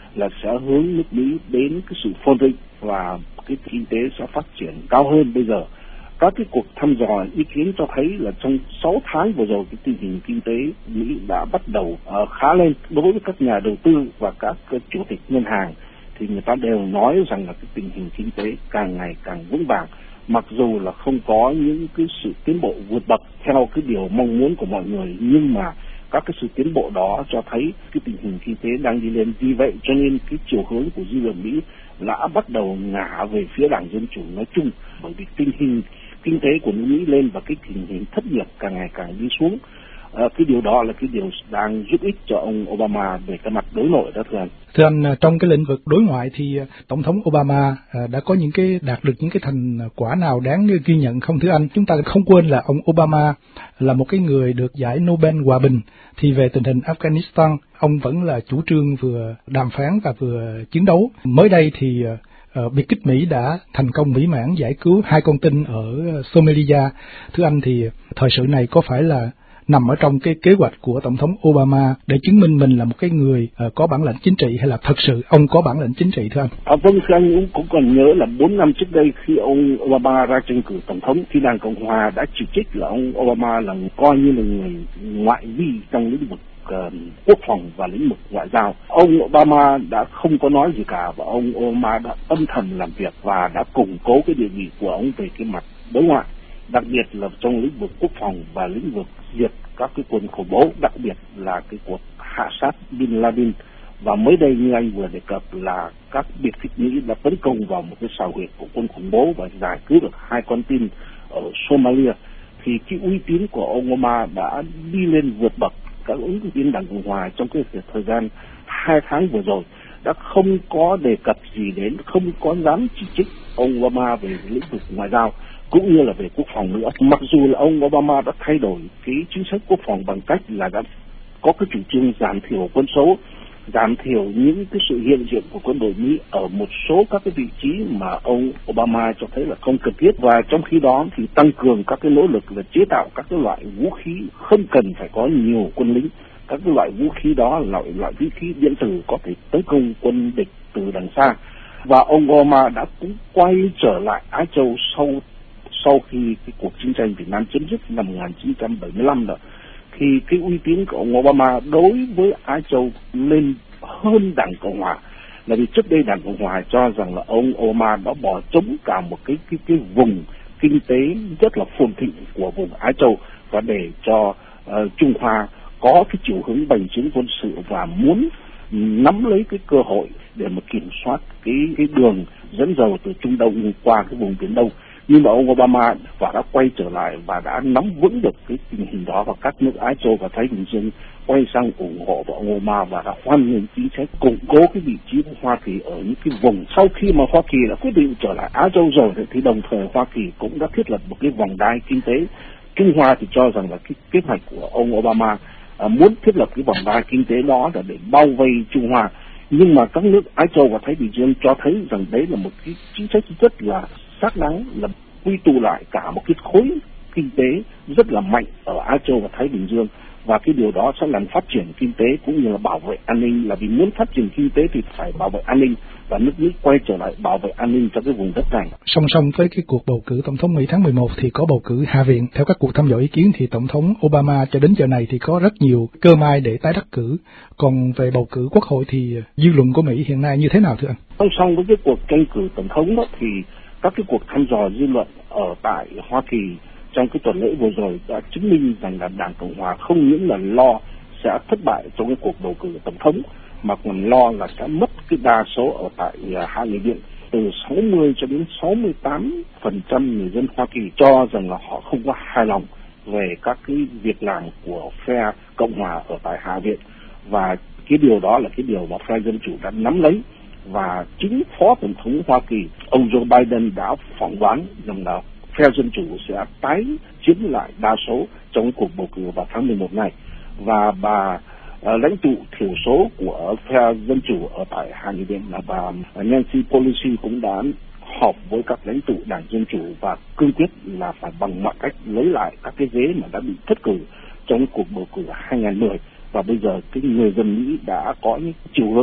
là sẽ hướng nước Mỹ đến cái sự phồn vinh và cái kinh tế sẽ phát triển cao hơn bây giờ. Các cái cuộc thăm dò ý kiến cho thấy là trong sáu tháng vừa rồi, cái tình hình kinh tế Mỹ đã bắt đầu uh, khá lên. Đối với các nhà đầu tư và các uh, chủ tịch ngân hàng thì người ta đều nói rằng là cái tình hình kinh tế càng ngày càng vững vàng, mặc dù là không có những cái sự tiến bộ vượt bậc theo cái điều mong muốn của mọi người, nhưng mà các cái sự tiến bộ đó cho thấy cái tình hình kinh tế đang đi lên. Vì vậy cho nên cái chiều hướng của dư luận Mỹ đã bắt đầu ngả về phía Đảng Dân Chủ nói chung, bởi vì tình hình kinh tế của nước Mỹ lên và cái tình hình thất nghiệp càng ngày càng đi xuống. À, cái điều đó là cái điều đang giúp ích cho ông Obama về cái mặt đối nội đó thưa anh. Thưa anh, trong cái lĩnh vực đối ngoại thì Tổng thống Obama đã có những cái đạt được những cái thành quả nào đáng ghi nhận không thưa anh? Chúng ta không quên là ông Obama là một cái người được giải Nobel Hòa bình, thì về tình hình Afghanistan, ông vẫn là chủ trương vừa đàm phán và vừa chiến đấu. Mới đây thì Uh, biệt kích Mỹ đã thành công mỹ mãn giải cứu hai con tin ở Somalia. Thưa anh, thì thời sự này có phải là nằm ở trong cái kế hoạch của Tổng thống Obama để chứng minh mình là một cái người uh, có bản lĩnh chính trị, hay là thật sự ông có bản lĩnh chính trị thưa anh? À, vâng, thưa anh, cũng, cũng còn nhớ là bốn năm trước đây khi ông Obama ra tranh cử Tổng thống, thì Đảng Cộng Hòa đã chỉ trích là ông Obama là coi như là người ngoại vi trong lĩnh vực Uh, quốc phòng và lĩnh vực ngoại giao. Ông Obama đã không có nói gì cả, và ông Obama đã âm thầm làm việc và đã củng cố cái địa vị của ông về cái mặt đối ngoại, đặc biệt là trong lĩnh vực quốc phòng và lĩnh vực diệt các cái quân khủng bố, đặc biệt là cái cuộc hạ sát Bin Laden. Và mới đây như anh vừa đề cập là các biệt kích Mỹ đã tấn công vào một cái sào huyệt của quân khủng bố và giải cứu được hai con tin ở Somalia. Thì cái uy tín của ông Obama đã đi lên vượt bậc. Các ứng cử viên Đảng Cộng Hòa trong cái thời gian hai tháng vừa rồi đã không có đề cập gì đến, không có dám chỉ trích ông Obama về lĩnh vực ngoại giao cũng như là về quốc phòng nữa. Mặc dù là ông Obama đã thay đổi cái chính sách quốc phòng bằng cách là đã có cái chủ trương giảm thiểu quân số, giảm thiểu những cái sự hiện diện của quân đội Mỹ ở một số các cái vị trí mà ông Obama cho thấy là không cần thiết, và trong khi đó thì tăng cường các cái nỗ lực là chế tạo các cái loại vũ khí không cần phải có nhiều quân lính. Các cái loại vũ khí đó là loại, loại vũ khí điện tử có thể tấn công quân địch từ đằng xa. Và ông Obama đã cũng quay trở lại Á Châu sau sau khi cái cuộc chiến tranh Việt Nam chấm dứt năm một nghìn chín trăm bảy mươi lăm đó, thì cái uy tín của ông Obama đối với Á Châu lên hơn Đảng Cộng Hòa. Là vì trước đây Đảng Cộng Hòa cho rằng là ông Obama đã bỏ trống cả một cái cái cái vùng kinh tế rất là phồn thịnh của vùng Á Châu, và để cho uh, Trung Hoa có cái chiều hướng bành trướng quân sự và muốn nắm lấy cái cơ hội để mà kiểm soát cái cái đường dẫn dầu từ Trung Đông qua cái vùng Biển Đông. Nhưng mà ông Obama và đã quay trở lại và đã nắm vững được cái tình hình đó, và các nước Á Châu và Thái Bình Dương quay sang ủng hộ của ông Obama và đã hoan nghênh chính sách củng cố cái vị trí của Hoa Kỳ ở những cái vùng. Sau khi mà Hoa Kỳ đã quyết định trở lại Á Châu rồi thì đồng thời Hoa Kỳ cũng đã thiết lập một cái vòng đai kinh tế. Trung Hoa thì cho rằng là cái kế hoạch của ông Obama à, muốn thiết lập cái vòng đai kinh tế đó là để bao vây Trung Hoa. Nhưng mà các nước Á Châu và Thái Bình Dương cho thấy rằng đấy là một cái chính sách rất là xác đáng, là quy tụ lại cả một cái khối kinh tế rất là mạnh ở Á Châu và Thái Bình Dương, và cái điều đó sẽ làm phát triển kinh tế cũng như là bảo vệ an ninh. Là vì muốn phát triển kinh tế thì phải bảo vệ an ninh, và nước Mỹ quay trở lại bảo vệ an ninh cho cái vùng đất này. Song song với cái cuộc bầu cử tổng thống Mỹ tháng mười một thì có bầu cử Hạ viện. Theo các cuộc thăm dò ý kiến thì tổng thống Obama cho đến giờ này thì có rất nhiều cơ may để tái đắc cử. Còn về bầu cử quốc hội thì dư luận của Mỹ hiện nay như thế nào thưa anh? Song song với cái cuộc tranh cử tổng thống đó thì các cái cuộc thăm dò dư luận ở tại Hoa Kỳ trong cái tuần lễ vừa rồi đã chứng minh rằng là Đảng Cộng Hòa không những là lo sẽ thất bại trong cái cuộc bầu cử tổng thống, mà còn lo là sẽ mất cái đa số ở tại Hạ nghị viện. Từ sáu mươi cho đến sáu mươi tám phần trăm người dân Hoa Kỳ cho rằng là họ không có hài lòng về các cái việc làm của phe Cộng Hòa ở tại Hạ viện, và cái điều đó là cái điều mà phe Dân Chủ đã nắm lấy. Và chính Phó Tổng thống Hoa Kỳ ông Joe Biden đã phỏng đoán rằng là phe Dân Chủ sẽ tái chiếm lại đa số trong cuộc bầu cử vào tháng mười một này. Và bà uh, lãnh tụ thiểu số của phe Dân Chủ ở tại Hạ nghị viện là bà Nancy Pelosi cũng đã họp với các lãnh tụ Đảng Dân Chủ và cương quyết là phải bằng mọi cách lấy lại các cái ghế mà đã bị thất cử trong cuộc bầu cử hai nghìn không trăm mười. Và bây giờ cái người dân Mỹ đã có những chiều hướng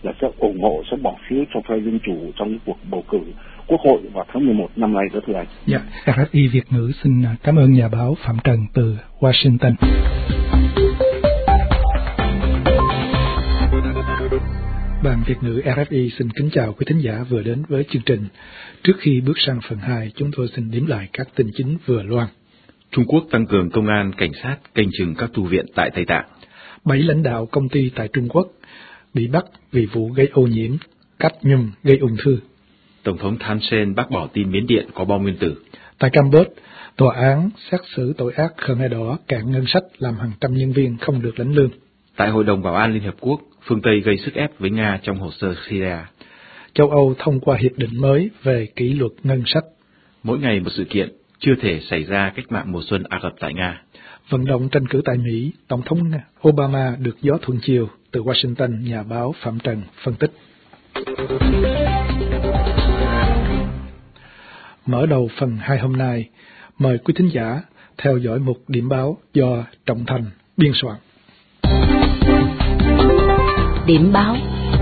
là sẽ ủng hộ, sẽ bỏ phiếu cho phe Dân Chủ trong cái cuộc bầu cử Quốc hội vào tháng mười một năm nay đó thưa anh. Dạ, rờ ép i Việt ngữ xin cảm ơn nhà báo Phạm Trần từ Washington. Ban Việt ngữ rờ ép i xin kính chào quý thính giả vừa đến với chương trình. Trước khi bước sang phần hai, chúng tôi xin điểm lại các tin chính vừa loan. Trung Quốc tăng cường công an, cảnh sát, canh chừng các tu viện tại Tây Tạng. Bảy lãnh đạo công ty tại Trung Quốc bị bắt vì vụ gây ô nhiễm cadmium gây ung thư. Tổng thống Thein Sein bác bỏ tin Miến Điện có bom nguyên tử. Tại Campuchia, tòa án xét xử tội ác Khmer Đỏ cạn ngân sách làm hàng trăm nhân viên không được lãnh lương. Tại Hội đồng Bảo an Liên Hợp Quốc, phương Tây gây sức ép với Nga trong hồ sơ Syria. Châu Âu thông qua hiệp định mới về kỷ luật ngân sách. Mỗi ngày một sự kiện, chưa thể xảy ra cách mạng mùa xuân Ả Rập tại Nga. Vận động tranh cử tại Mỹ, Tổng thống Obama được gió thuận chiều. Từ Washington, nhà báo Phạm Trần phân tích. Mở đầu phần hai hôm nay, mời quý thính giả theo dõi mục điểm báo do Trọng Thành biên soạn. Điểm báo.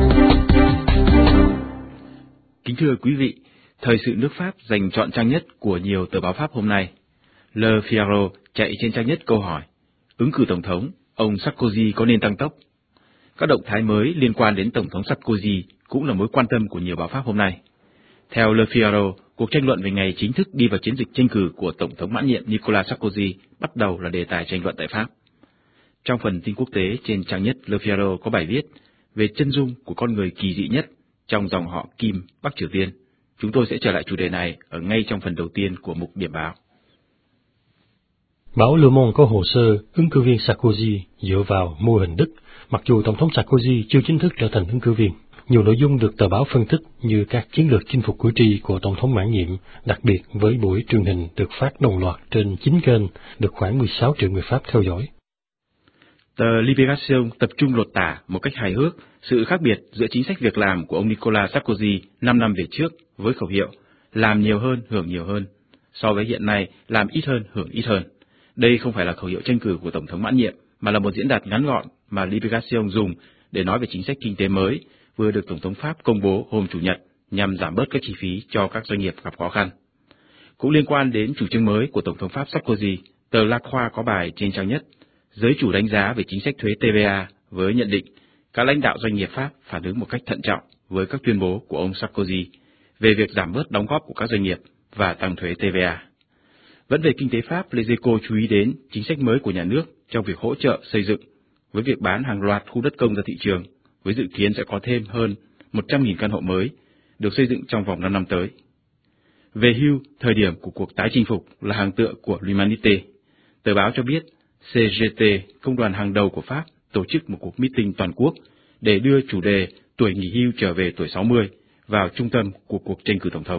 Kính thưa quý vị, thời sự nước Pháp dành trọn trang nhất của nhiều tờ báo Pháp hôm nay. Le Figaro chạy trên trang nhất câu hỏi, ứng cử tổng thống, ông Sarkozy có nên tăng tốc? Các động thái mới liên quan đến Tổng thống Sarkozy cũng là mối quan tâm của nhiều báo Pháp hôm nay. Theo Le Figaro, cuộc tranh luận về ngày chính thức đi vào chiến dịch tranh cử của Tổng thống mãn nhiệm Nicolas Sarkozy bắt đầu là đề tài tranh luận tại Pháp. Trong phần tin quốc tế trên trang nhất Le Figaro có bài viết về chân dung của con người kỳ dị nhất trong dòng họ Kim, Bắc Triều Tiên. Chúng tôi sẽ trở lại chủ đề này ở ngay trong phần đầu tiên của mục điểm báo. Báo Le Monde có hồ sơ ứng cử viên Sarkozy dựa vào mô hình Đức, mặc dù Tổng thống Sarkozy chưa chính thức trở thành ứng cử viên. Nhiều nội dung được tờ báo phân tích như các chiến lược chinh phục cử tri của Tổng thống mãn nhiệm, đặc biệt với buổi truyền hình được phát đồng loạt trên chín kênh, được khoảng mười sáu triệu người Pháp theo dõi. Tờ Libération tập trung lột tả một cách hài hước sự khác biệt giữa chính sách việc làm của ông Nicolas Sarkozy năm năm về trước với khẩu hiệu làm nhiều hơn, hưởng nhiều hơn, so với hiện nay làm ít hơn, hưởng ít hơn. Đây không phải là khẩu hiệu tranh cử của Tổng thống mãn nhiệm, mà là một diễn đạt ngắn gọn mà Libération dùng để nói về chính sách kinh tế mới vừa được Tổng thống Pháp công bố hôm Chủ nhật nhằm giảm bớt các chi phí cho các doanh nghiệp gặp khó khăn. Cũng liên quan đến chủ trương mới của Tổng thống Pháp Sarkozy, tờ La Croix có bài trên trang nhất, giới chủ đánh giá về chính sách thuế T V A với nhận định các lãnh đạo doanh nghiệp Pháp phản ứng một cách thận trọng với các tuyên bố của ông Sarkozy về việc giảm bớt đóng góp của các doanh nghiệp và tăng thuế T V A. Vẫn về kinh tế Pháp, Les Echos chú ý đến chính sách mới của nhà nước trong việc hỗ trợ xây dựng, với việc bán hàng loạt khu đất công ra thị trường, với dự kiến sẽ có thêm hơn một trăm nghìn căn hộ mới được xây dựng trong vòng năm năm tới. Về hưu, thời điểm của cuộc tái chinh phục là hàng tựa của L'Humanité. Tờ báo cho biết C G T, công đoàn hàng đầu của Pháp, tổ chức một cuộc meeting toàn quốc để đưa chủ đề tuổi nghỉ hưu trở về tuổi sáu mươi vào trung tâm của cuộc tranh cử tổng thống.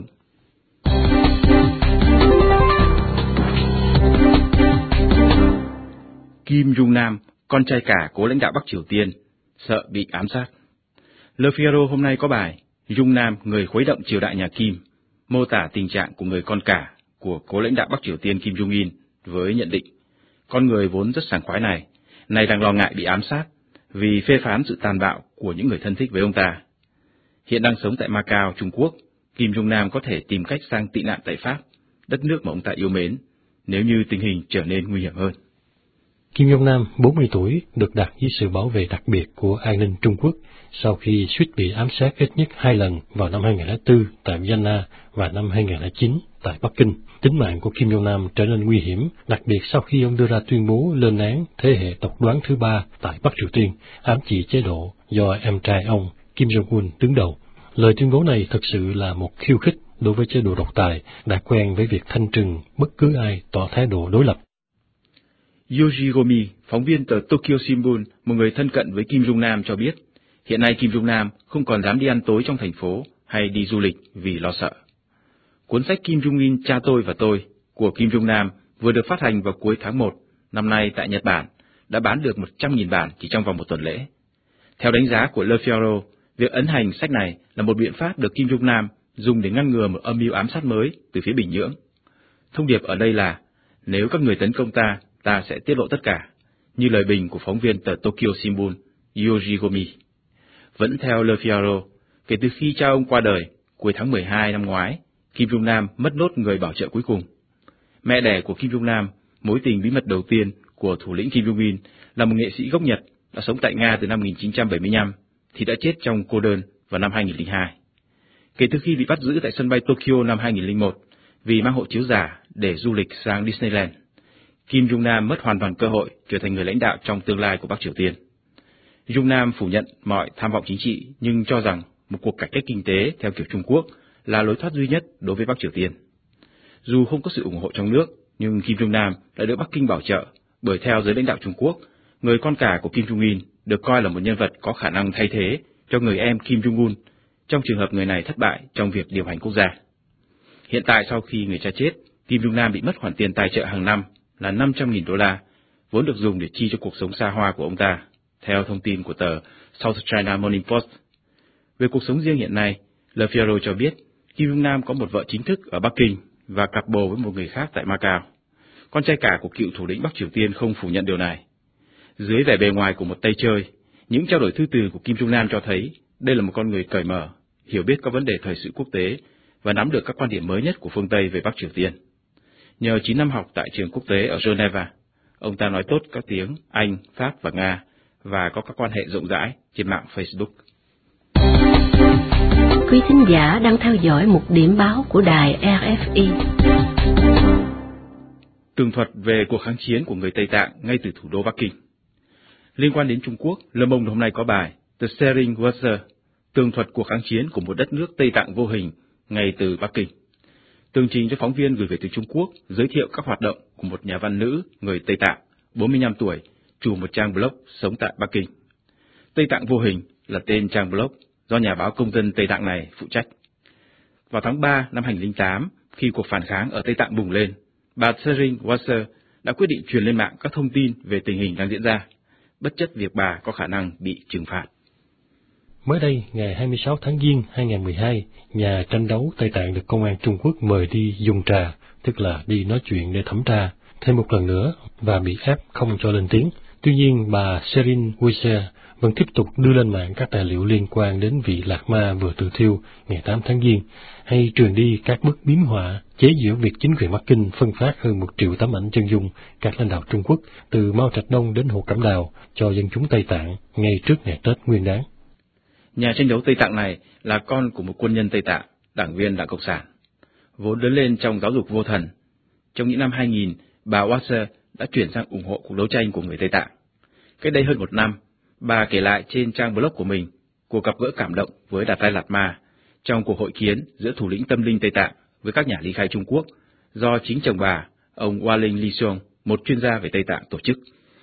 Kim Jong Nam, con trai cả cố lãnh đạo Bắc Triều Tiên, sợ bị ám sát. Le Figaro hôm nay có bài Jong Nam, người khuấy động triều đại nhà Kim, mô tả tình trạng của người con cả của cố lãnh đạo Bắc Triều Tiên Kim Jong Un với nhận định con người vốn rất sảng khoái này, nay đang lo ngại bị ám sát vì phê phán sự tàn bạo của những người thân thích với ông ta. Hiện đang sống tại Macau, Trung Quốc, Kim Jong Nam có thể tìm cách sang tị nạn tại Pháp, đất nước mà ông ta yêu mến, nếu như tình hình trở nên nguy hiểm hơn. Kim Jong Nam, bốn mươi tuổi, được đặt dưới sự bảo vệ đặc biệt của an ninh Trung Quốc sau khi suýt bị ám sát ít nhất hai lần vào năm hai nghìn không trăm lẻ bốn tại Vienna và năm hai nghìn không trăm lẻ chín tại Bắc Kinh. Tính mạng của Kim Jong Nam trở nên nguy hiểm, đặc biệt sau khi ông đưa ra tuyên bố lên án thế hệ độc đoán thứ ba tại Bắc Triều Tiên, ám chỉ chế độ do em trai ông Kim Jong-un đứng đầu. Lời tuyên bố này thực sự là một khiêu khích đối với chế độ độc tài đã quen với việc thanh trừng bất cứ ai tỏ thái độ đối lập. Yoji Gomi, phóng viên tờ Tokyo Shimbun, một người thân cận với Kim Jong Nam cho biết, hiện nay Kim Jong Nam không còn dám đi ăn tối trong thành phố hay đi du lịch vì lo sợ. Cuốn sách Kim Jong Un, Cha tôi và tôi của Kim Jong Nam vừa được phát hành vào cuối tháng một năm nay tại Nhật Bản, đã bán được một trăm nghìn bản chỉ trong vòng một tuần lễ. Theo đánh giá của Le Figaro, việc ấn hành sách này là một biện pháp được Kim Jong Nam dùng để ngăn ngừa một âm mưu ám sát mới từ phía Bình Nhưỡng. Thông điệp ở đây là, nếu các người tấn công ta, ta sẽ tiết lộ tất cả, như lời bình của phóng viên tờ Tokyo Shimbun, Yoji Gomi. Vẫn theo Le Figaro, kể từ khi cha ông qua đời, cuối tháng mười hai năm ngoái, Kim Jong Nam mất nốt người bảo trợ cuối cùng. Mẹ đẻ của Kim Jong Nam, mối tình bí mật đầu tiên của thủ lĩnh Kim Jong Un, là một nghệ sĩ gốc Nhật, đã sống tại Nga từ năm một nghìn chín trăm bảy mươi lăm, thì đã chết trong cô đơn vào năm hai nghìn lẻ hai. Kể từ khi bị bắt giữ tại sân bay Tokyo năm hai nghìn lẻ một vì mang hộ chiếu giả để du lịch sang Disneyland, Kim Jong Nam mất hoàn toàn cơ hội trở thành người lãnh đạo trong tương lai của Bắc Triều Tiên. Jong Nam phủ nhận mọi tham vọng chính trị nhưng cho rằng một cuộc cải cách kinh tế theo kiểu Trung Quốc là lối thoát duy nhất đối với Bắc Triều Tiên. Dù không có sự ủng hộ trong nước, nhưng Kim Jong Nam đã được Bắc Kinh bảo trợ, bởi theo giới lãnh đạo Trung Quốc, người con cả của Kim Jong Un được coi là một nhân vật có khả năng thay thế cho người em Kim Jong Un trong trường hợp người này thất bại trong việc điều hành quốc gia. Hiện tại sau khi người cha chết, Kim Jong Nam bị mất khoản tiền tài trợ hàng năm là năm trăm nghìn đô la, vốn được dùng để chi cho cuộc sống xa hoa của ông ta, theo thông tin của tờ South China Morning Post. Về cuộc sống riêng hiện nay, Le Figaro cho biết Kim Jong Nam có một vợ chính thức ở Bắc Kinh và cặp bồ với một người khác tại Macau. Con trai cả của cựu thủ lĩnh Bắc Triều Tiên không phủ nhận điều này. Dưới vẻ bề ngoài của một tay chơi, những trao đổi thư từ của Kim Jong Nam cho thấy đây là một con người cởi mở, hiểu biết các vấn đề thời sự quốc tế và nắm được các quan điểm mới nhất của phương Tây về Bắc Triều Tiên. Nhờ chín năm học tại trường quốc tế ở Geneva, ông ta nói tốt các tiếng Anh, Pháp và Nga và có các quan hệ rộng rãi trên mạng Facebook. Quý thính giả đang theo dõi một điểm báo của đài rờ ép i. Tường thuật về cuộc kháng chiến của người Tây Tạng ngay từ thủ đô Bắc Kinh. Liên quan đến Trung Quốc, Le Monde hôm nay có bài The Searing Water, tường thuật cuộc kháng chiến của một đất nước Tây Tạng vô hình ngay từ Bắc Kinh. Tường trình cho phóng viên gửi về từ Trung Quốc giới thiệu các hoạt động của một nhà văn nữ người Tây Tạng, bốn mươi lăm tuổi, chủ một trang blog sống tại Bắc Kinh. Tây Tạng vô hình là tên trang blog do nhà báo công dân Tây Tạng này phụ trách. Vào tháng ba năm hai nghìn lẻ tám, khi cuộc phản kháng ở Tây Tạng bùng lên, bà Tsering Wasser đã quyết định truyền lên mạng các thông tin về tình hình đang diễn ra, bất chấp việc bà có khả năng bị trừng phạt. Mới đây, ngày hai mươi sáu tháng Giêng hai nghìn không trăm mười hai, nhà tranh đấu Tây Tạng được công an Trung Quốc mời đi dùng trà, tức là đi nói chuyện để thẩm tra, thêm một lần nữa và bị ép không cho lên tiếng. Tuy nhiên, bà Serin Weiser vẫn tiếp tục đưa lên mạng các tài liệu liên quan đến vị lạc ma vừa tự thiêu ngày tám tháng Giêng, hay truyền đi các bức biếm họa chế giễu việc chính quyền Bắc Kinh phân phát hơn một triệu tấm ảnh chân dung các lãnh đạo Trung Quốc từ Mao Trạch Đông đến Hồ Cẩm Đào cho dân chúng Tây Tạng ngay trước ngày Tết Nguyên Đán. Nhà tranh đấu Tây Tạng này là con của một quân nhân Tây Tạng, đảng viên Đảng Cộng sản, vốn lớn lên trong giáo dục vô thần. Trong những năm hai nghìn, bà Wasser đã chuyển sang ủng hộ cuộc đấu tranh của người Tây Tạng. Cách đây hơn một năm, bà kể lại trên trang blog của mình cuộc gặp gỡ cảm động với Đạt Lai Lạt Ma trong cuộc hội kiến giữa thủ lĩnh tâm linh Tây Tạng với các nhà ly khai Trung Quốc do chính chồng bà, ông Waling Lisong, một chuyên gia về Tây Tạng tổ chức.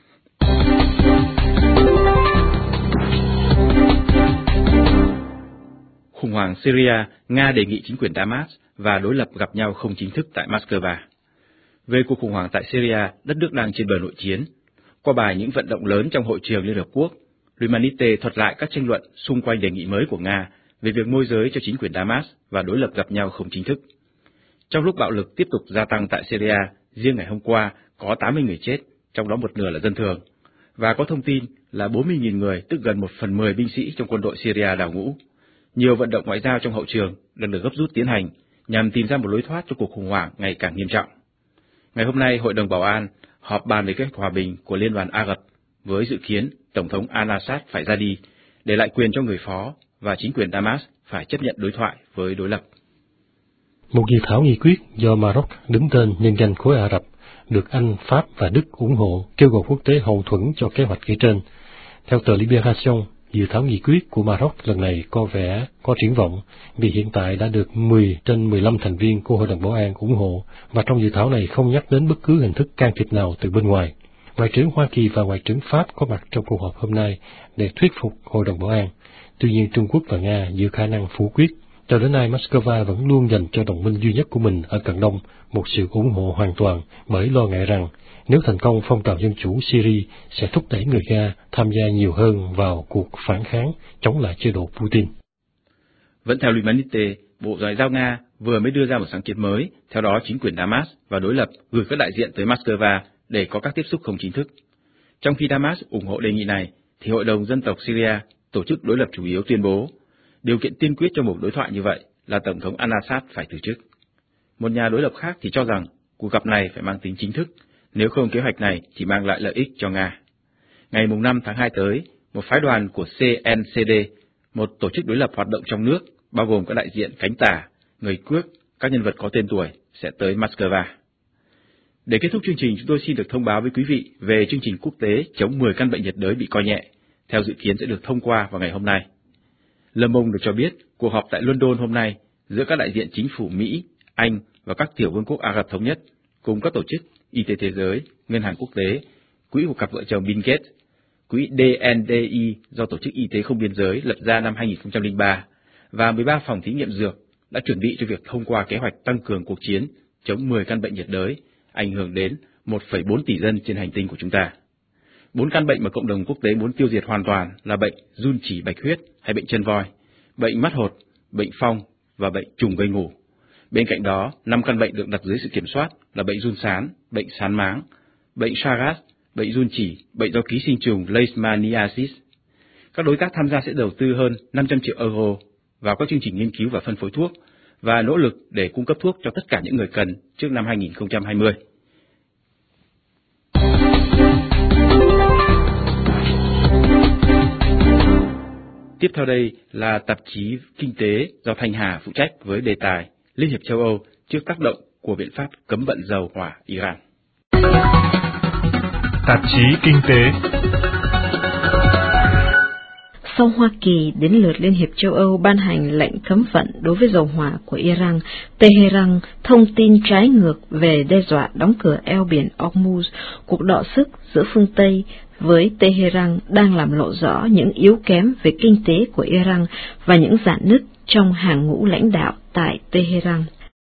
Khủng hoảng Syria, Nga đề nghị chính quyền Damas và đối lập gặp nhau không chính thức tại Moscow. Về cuộc khủng hoảng tại Syria, đất nước đang trên bờ nội chiến. Qua bài những vận động lớn trong hội trường Liên Hợp Quốc, L'Humanité thuật lại các tranh luận xung quanh đề nghị mới của Nga về việc môi giới cho chính quyền Damas và đối lập gặp nhau không chính thức. Trong lúc bạo lực tiếp tục gia tăng tại Syria, riêng ngày hôm qua có tám mươi người chết, trong đó một nửa là dân thường, và có thông tin là bốn mươi nghìn người, tức gần một phần mười binh sĩ trong quân đội Syria đào ngũ. Nhiều vận động ngoại giao trong hậu trường đang được gấp rút tiến hành nhằm tìm ra một lối thoát cho cuộc khủng hoảng ngày càng nghiêm trọng. Ngày hôm nay, Hội đồng Bảo an họp bàn về kế hoạch hòa bình của Liên đoàn Ả Rập với dự kiến Tổng thống Al-Assad phải ra đi, để lại quyền cho người phó và chính quyền Damas phải chấp nhận đối thoại với đối lập. Một dự thảo nghị quyết do Maroc đứng tên nhân danh khối Ả Rập được Anh, Pháp và Đức ủng hộ kêu gọi quốc tế hậu thuẫn cho kế hoạch kể trên. Theo tờ Libération, dự thảo nghị quyết của Maroc lần này có vẻ có triển vọng vì hiện tại đã được mười trên mười lăm thành viên của Hội đồng Bảo an ủng hộ, và trong dự thảo này không nhắc đến bất cứ hình thức can thiệp nào từ bên ngoài. Ngoại trưởng Hoa Kỳ và Ngoại trưởng Pháp có mặt trong cuộc họp hôm nay để thuyết phục Hội đồng Bảo an. Tuy nhiên, Trung Quốc và Nga giữ khả năng phủ quyết. Cho đến nay, Moscow vẫn luôn dành cho đồng minh duy nhất của mình ở Cận Đông một sự ủng hộ hoàn toàn, bởi lo ngại rằng nếu thành công, phong trào dân chủ Syria sẽ thúc đẩy người Nga tham gia nhiều hơn vào cuộc phản kháng chống lại chế độ Putin. Vẫn theo L'Humanité, Bộ Ngoại giao Nga vừa mới đưa ra một sáng kiến mới, theo đó chính quyền Damas và đối lập gửi các đại diện tới Moscow để có các tiếp xúc không chính thức. Trong khi Damas ủng hộ đề nghị này, thì Hội đồng Dân tộc Syria tổ chức đối lập chủ yếu tuyên bố, điều kiện tiên quyết cho một đối thoại như vậy là Tổng thống al-Assad phải từ chức. Một nhà đối lập khác thì cho rằng cuộc gặp này phải mang tính chính thức, nếu không kế hoạch này chỉ mang lại lợi ích cho Nga. Ngày năm tháng hai tới, một phái đoàn của xê en xê đê, một tổ chức đối lập hoạt động trong nước, bao gồm các đại diện cánh tả, người cướp, các nhân vật có tên tuổi, sẽ tới Moscow. Để kết thúc chương trình, chúng tôi xin được thông báo với quý vị về chương trình quốc tế chống mười căn bệnh nhiệt đới bị coi nhẹ, theo dự kiến sẽ được thông qua vào ngày hôm nay. Le Monde được cho biết, cuộc họp tại London hôm nay giữa các đại diện chính phủ Mỹ, Anh và các tiểu vương quốc Ả Rập Thống Nhất cùng các tổ chức Y tế Thế giới, Ngân hàng Quốc tế, Quỹ của cặp vợ chồng Bill Gates, Quỹ đê en đê i do Tổ chức Y tế Không Biên giới lập ra năm hai nghìn không trăm lẻ ba và mười ba phòng thí nghiệm dược đã chuẩn bị cho việc thông qua kế hoạch tăng cường cuộc chiến chống mười căn bệnh nhiệt đới ảnh hưởng đến một phẩy bốn tỷ dân trên hành tinh của chúng ta. Bốn căn bệnh mà cộng đồng quốc tế muốn tiêu diệt hoàn toàn là bệnh giun chỉ bạch huyết hay bệnh chân voi, bệnh mắt hột, bệnh phong và bệnh trùng gây ngủ. Bên cạnh đó, năm căn bệnh được đặt dưới sự kiểm soát là bệnh giun sán, bệnh sán máng, bệnh Chagas, bệnh giun chỉ, bệnh do ký sinh trùng Leishmaniasis. Các đối tác tham gia sẽ đầu tư hơn năm trăm triệu euro vào các chương trình nghiên cứu và phân phối thuốc và nỗ lực để cung cấp thuốc cho tất cả những người cần trước năm hai nghìn không trăm hai mươi. Tiếp theo đây là tạp chí Kinh tế do Thanh Hà phụ trách với đề tài Liên hiệp châu Âu trước tác động của biện pháp cấm vận dầu hỏa Iran. Tạp chí Kinh tế. Sau Hoa Kỳ, đến lượt Liên hiệp châu Âu ban hành lệnh cấm vận đối với dầu hỏa của Iran, Tehran thông tin trái ngược về đe dọa đóng cửa eo biển Hormuz. Cuộc đọ sức giữa phương Tây với Tehran đang làm lộ rõ những yếu kém về kinh tế của Iran và những rạn nứt trong hàng ngũ lãnh đạo tại Tehran.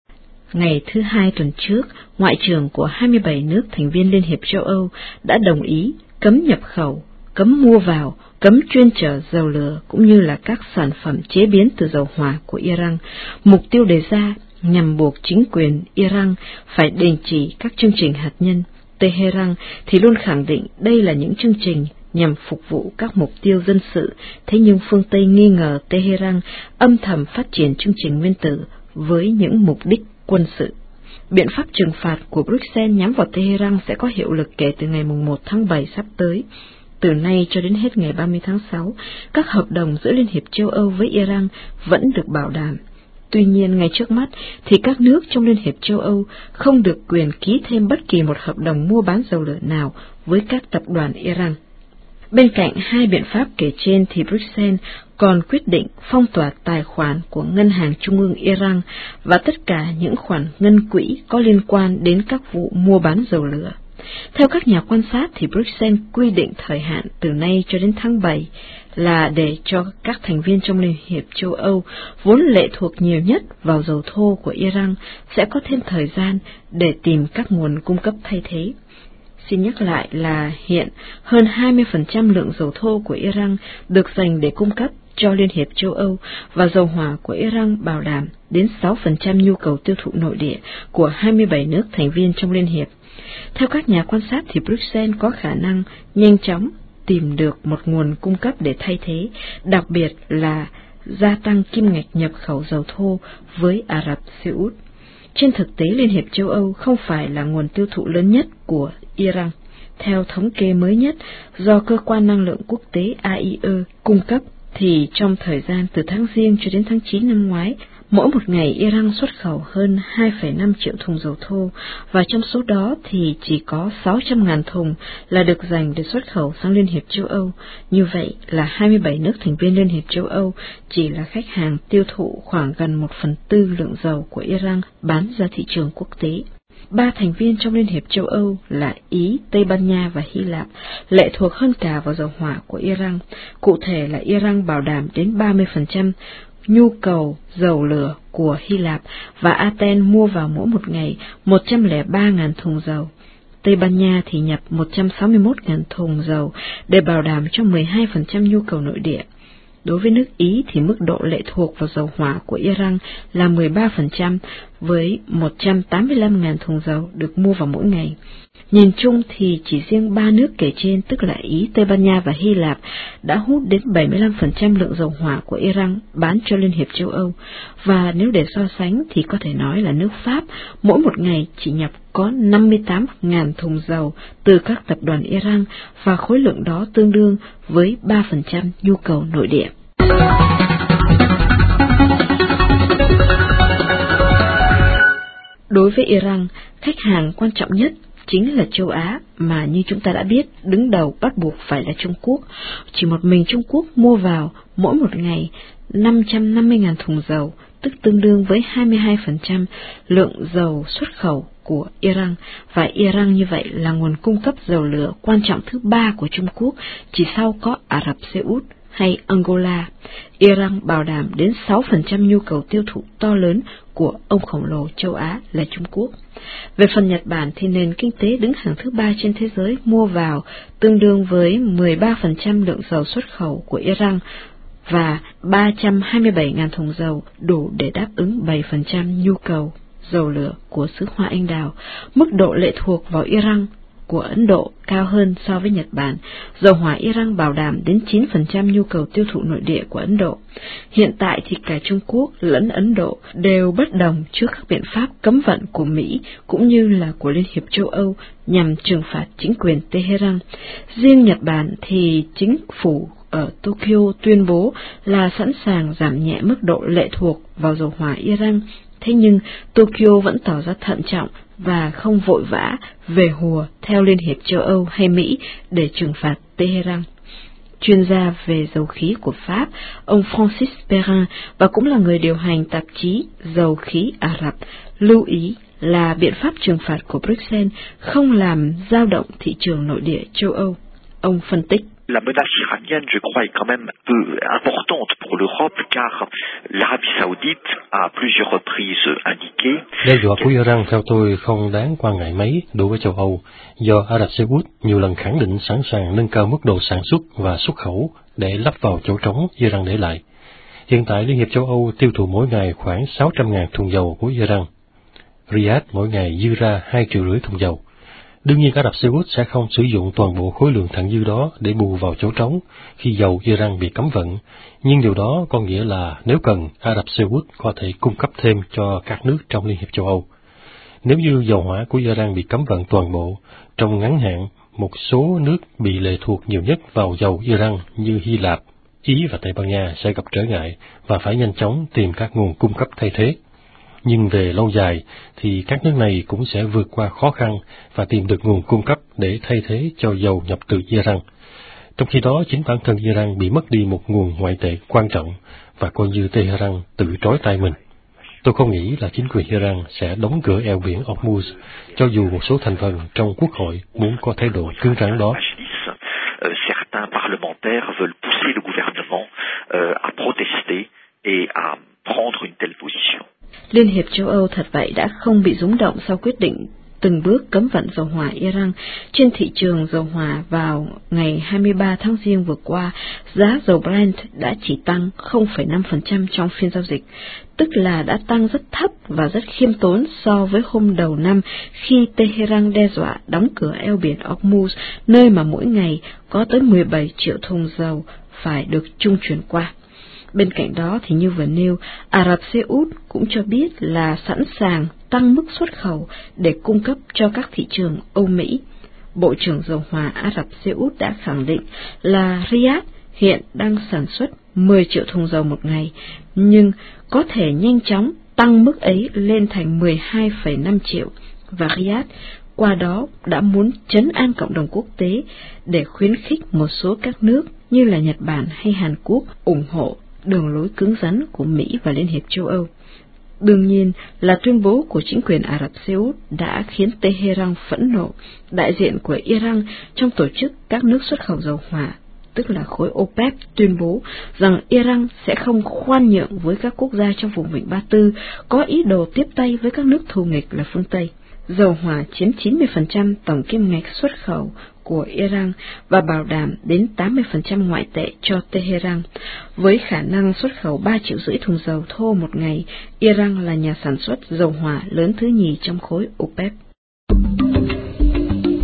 Ngày thứ hai tuần trước, Ngoại trưởng của hai mươi bảy nước thành viên Liên hiệp châu Âu đã đồng ý cấm nhập khẩu, cấm mua vào, cấm chuyên chở dầu lửa cũng như là các sản phẩm chế biến từ dầu hỏa của Iran. Mục tiêu đề ra nhằm buộc chính quyền Iran phải đình chỉ các chương trình hạt nhân. Tehran thì luôn khẳng định đây là những chương trình nhằm phục vụ các mục tiêu dân sự, thế nhưng phương Tây nghi ngờ Tehran âm thầm phát triển chương trình nguyên tử với những mục đích quân sự. Biện pháp trừng phạt của Bruxelles nhắm vào Tehran sẽ có hiệu lực kể từ ngày một tháng bảy sắp tới. Từ nay cho đến hết ngày ba mươi tháng sáu, các hợp đồng giữa Liên hiệp châu Âu với Iran vẫn được bảo đảm. Tuy nhiên, ngay trước mắt thì các nước trong Liên hiệp châu Âu không được quyền ký thêm bất kỳ một hợp đồng mua bán dầu lửa nào với các tập đoàn Iran. Bên cạnh hai biện pháp kể trên thì Bruxelles còn quyết định phong tỏa tài khoản của Ngân hàng Trung ương Iran và tất cả những khoản ngân quỹ có liên quan đến các vụ mua bán dầu lửa. Theo các nhà quan sát thì Bruxelles quy định thời hạn từ nay cho đến tháng bảy là để cho các thành viên trong Liên hiệp châu Âu vốn lệ thuộc nhiều nhất vào dầu thô của Iran sẽ có thêm thời gian để tìm các nguồn cung cấp thay thế. Xin nhắc lại là hiện hơn hai mươi phần trăm lượng dầu thô của Iran được dành để cung cấp cho Liên hiệp châu Âu và dầu hỏa của Iran bảo đảm đến sáu phần trăm nhu cầu tiêu thụ nội địa của hai mươi bảy nước thành viên trong Liên hiệp. Theo các nhà quan sát thì Bruxelles có khả năng nhanh chóng tìm được một nguồn cung cấp để thay thế, đặc biệt là gia tăng kim ngạch nhập khẩu dầu thô với Ả Rập Xê Út. Trên thực tế, Liên hiệp châu Âu không phải là nguồn tiêu thụ lớn nhất của Iran. Theo thống kê mới nhất do Cơ quan Năng lượng Quốc tế A I E cung cấp, thì trong thời gian từ tháng Giêng cho đến tháng chín năm ngoái, mỗi một ngày Iran xuất khẩu hơn hai phẩy năm triệu thùng dầu thô, và trong số đó thì chỉ có sáu trăm nghìn thùng là được dành để xuất khẩu sang Liên hiệp châu Âu. Như vậy là hai mươi bảy nước thành viên Liên hiệp châu Âu chỉ là khách hàng tiêu thụ khoảng gần một phần tư lượng dầu của Iran bán ra thị trường quốc tế. Ba thành viên trong Liên hiệp châu Âu là Ý, Tây Ban Nha và Hy Lạp lệ thuộc hơn cả vào dầu hỏa của Iran. Cụ thể là Iran bảo đảm đến ba mươi phần trăm nhu cầu dầu lửa của Hy Lạp và Athens mua vào mỗi một ngày một trăm lẻ ba nghìn thùng dầu. Tây Ban Nha thì nhập một trăm sáu mươi mốt nghìn thùng dầu để bảo đảm cho mười hai phần trăm nhu cầu nội địa. Đối với nước Ý thì mức độ lệ thuộc vào dầu hỏa của Iran là mười ba phần trăm với một trăm tám mươi lăm nghìn thùng dầu được mua vào mỗi ngày. Nhìn chung thì chỉ riêng ba nước kể trên, tức là Ý, Tây Ban Nha và Hy Lạp, đã hút đến bảy mươi lăm phần trăm lượng dầu hỏa của Iran bán cho Liên hiệp châu Âu, và nếu để so sánh thì có thể nói là nước Pháp mỗi một ngày chỉ nhập có năm mươi tám nghìn thùng dầu từ các tập đoàn Iran, và khối lượng đó tương đương với ba phần trăm nhu cầu nội địa. Đối với Iran, khách hàng quan trọng nhất chính là châu Á, mà như chúng ta đã biết, đứng đầu bắt buộc phải là Trung Quốc. Chỉ một mình Trung Quốc mua vào mỗi một ngày năm trăm năm mươi nghìn thùng dầu, tức tương đương với hai mươi hai phần trăm lượng dầu xuất khẩu của Iran, và Iran như vậy là nguồn cung cấp dầu lửa quan trọng thứ ba của Trung Quốc, chỉ sau có Ả Rập Xê Út hay Angola. Iran bảo đảm đến sáu phần trăm nhu cầu tiêu thụ to lớn của ông khổng lồ châu Á là Trung Quốc. Về phần Nhật Bản thì nền kinh tế đứng hàng thứ ba trên thế giới mua vào tương đương với mười ba phần trăm lượng dầu xuất khẩu của Iran, và ba trăm hai mươi bảy nghìn thùng dầu đủ để đáp ứng bảy phần trăm nhu cầu dầu lửa của xứ Hoa Anh Đào. Mức độ lệ thuộc vào Iran của Ấn Độ cao hơn so với Nhật Bản. Dầu hỏa Iran bảo đảm đến chín phần trăm nhu cầu tiêu thụ nội địa của Ấn Độ. Hiện tại thì cả Trung Quốc lẫn Ấn Độ đều bất đồng trước các biện pháp cấm vận của Mỹ cũng như là của Liên hiệp châu Âu nhằm trừng phạt chính quyền Tehran. Riêng Nhật Bản thì chính phủ ở Tokyo tuyên bố là sẵn sàng giảm nhẹ mức độ lệ thuộc vào dầu hỏa Iran. Thế nhưng Tokyo vẫn tỏ ra thận trọng và không vội vã về hùa theo Liên hiệp châu Âu hay Mỹ để trừng phạt Tehran. Chuyên gia về dầu khí của Pháp, ông Francis Perrin, và cũng là người điều hành tạp chí Dầu khí Ả Rập, lưu ý là biện pháp trừng phạt của Bruxelles không làm dao động thị trường nội địa châu Âu. Ông phân tích: La menace iranienne, je crois, est quand même peu importante pour l'Europe, car l'Arabie Saoudite a plusieurs reprises indiqué. Đe dọa của Iran theo tôi không đáng quan ngại mấy đối với châu Âu, do Ả Rập Xê Út nhiều lần khẳng định sẵn sàng nâng cao mức độ sản xuất và xuất khẩu để lấp vào chỗ trống Iran để lại. Hiện tại Liên hiệp châu Âu tiêu thụ mỗi ngày khoảng sáu trăm nghìn thùng dầu của Iran. Riyadh mỗi ngày dư ra hai triệu rưỡi thùng dầu. Đương nhiên Ả Rập Xê Út sẽ không sử dụng toàn bộ khối lượng thặng dư đó để bù vào chỗ trống khi dầu Iran bị cấm vận, nhưng điều đó có nghĩa là nếu cần, Ả Rập Xê Út có thể cung cấp thêm cho các nước trong Liên hiệp châu Âu. Nếu như dầu hỏa của Iran bị cấm vận toàn bộ, trong ngắn hạn, một số nước bị lệ thuộc nhiều nhất vào dầu Iran như Hy Lạp, Ý và Tây Ban Nha sẽ gặp trở ngại và phải nhanh chóng tìm các nguồn cung cấp thay thế. Nhưng về lâu dài thì các nước này cũng sẽ vượt qua khó khăn và tìm được nguồn cung cấp để thay thế cho dầu nhập từ Iran. Trong khi đó, chính bản thân Iran bị mất đi một nguồn ngoại tệ quan trọng và coi như Tehran tự trói tay mình. Tôi không nghĩ là chính quyền Iran sẽ đóng cửa eo biển Hormuz, cho dù một số thành phần trong quốc hội muốn có thái độ cứng rắn đó. Certains parlementaires veulent pousser le gouvernement à protester et à prendre une telle position. Liên hiệp châu Âu thật vậy đã không bị rúng động sau quyết định từng bước cấm vận dầu hỏa Iran. Trên thị trường dầu hỏa vào ngày hai mươi ba tháng Giêng vừa qua, giá dầu Brent đã chỉ tăng không phẩy năm phần trăm trong phiên giao dịch, tức là đã tăng rất thấp và rất khiêm tốn so với hôm đầu năm khi Tehran đe dọa đóng cửa eo biển Hormuz, nơi mà mỗi ngày có tới mười bảy triệu thùng dầu phải được trung chuyển qua. Bên cạnh đó thì như vừa nêu, Ả Rập Xê Út cũng cho biết là sẵn sàng tăng mức xuất khẩu để cung cấp cho các thị trường Âu Mỹ. Bộ trưởng dầu hỏa Ả Rập Xê Út đã khẳng định là Riyadh hiện đang sản xuất mười triệu thùng dầu một ngày, nhưng có thể nhanh chóng tăng mức ấy lên thành mười hai phẩy năm triệu, và Riyadh qua đó đã muốn trấn an cộng đồng quốc tế để khuyến khích một số các nước như là Nhật Bản hay Hàn Quốc ủng hộ đường lối cứng rắn của Mỹ và Liên hiệp châu Âu. Đương nhiên là tuyên bố của chính quyền Ả Rập Xê Út đã khiến Tehran phẫn nộ. Đại diện của Iran trong tổ chức các nước xuất khẩu dầu hỏa, tức là khối OPEC, tuyên bố rằng Iran sẽ không khoan nhượng với các quốc gia trong vùng Vịnh Ba Tư có ý đồ tiếp tay với các nước thù nghịch là phương Tây. Dầu hỏa chiếm chín mươi phần trăm tổng kim ngạch xuất khẩu của Iran và bảo đảm đến tám mươi phần trăm ngoại tệ cho Tehran. Với khả năng xuất khẩu ba triệu rưỡi thùng dầu thô một ngày, Iran là nhà sản xuất dầu hỏa lớn thứ nhì trong khối OPEC.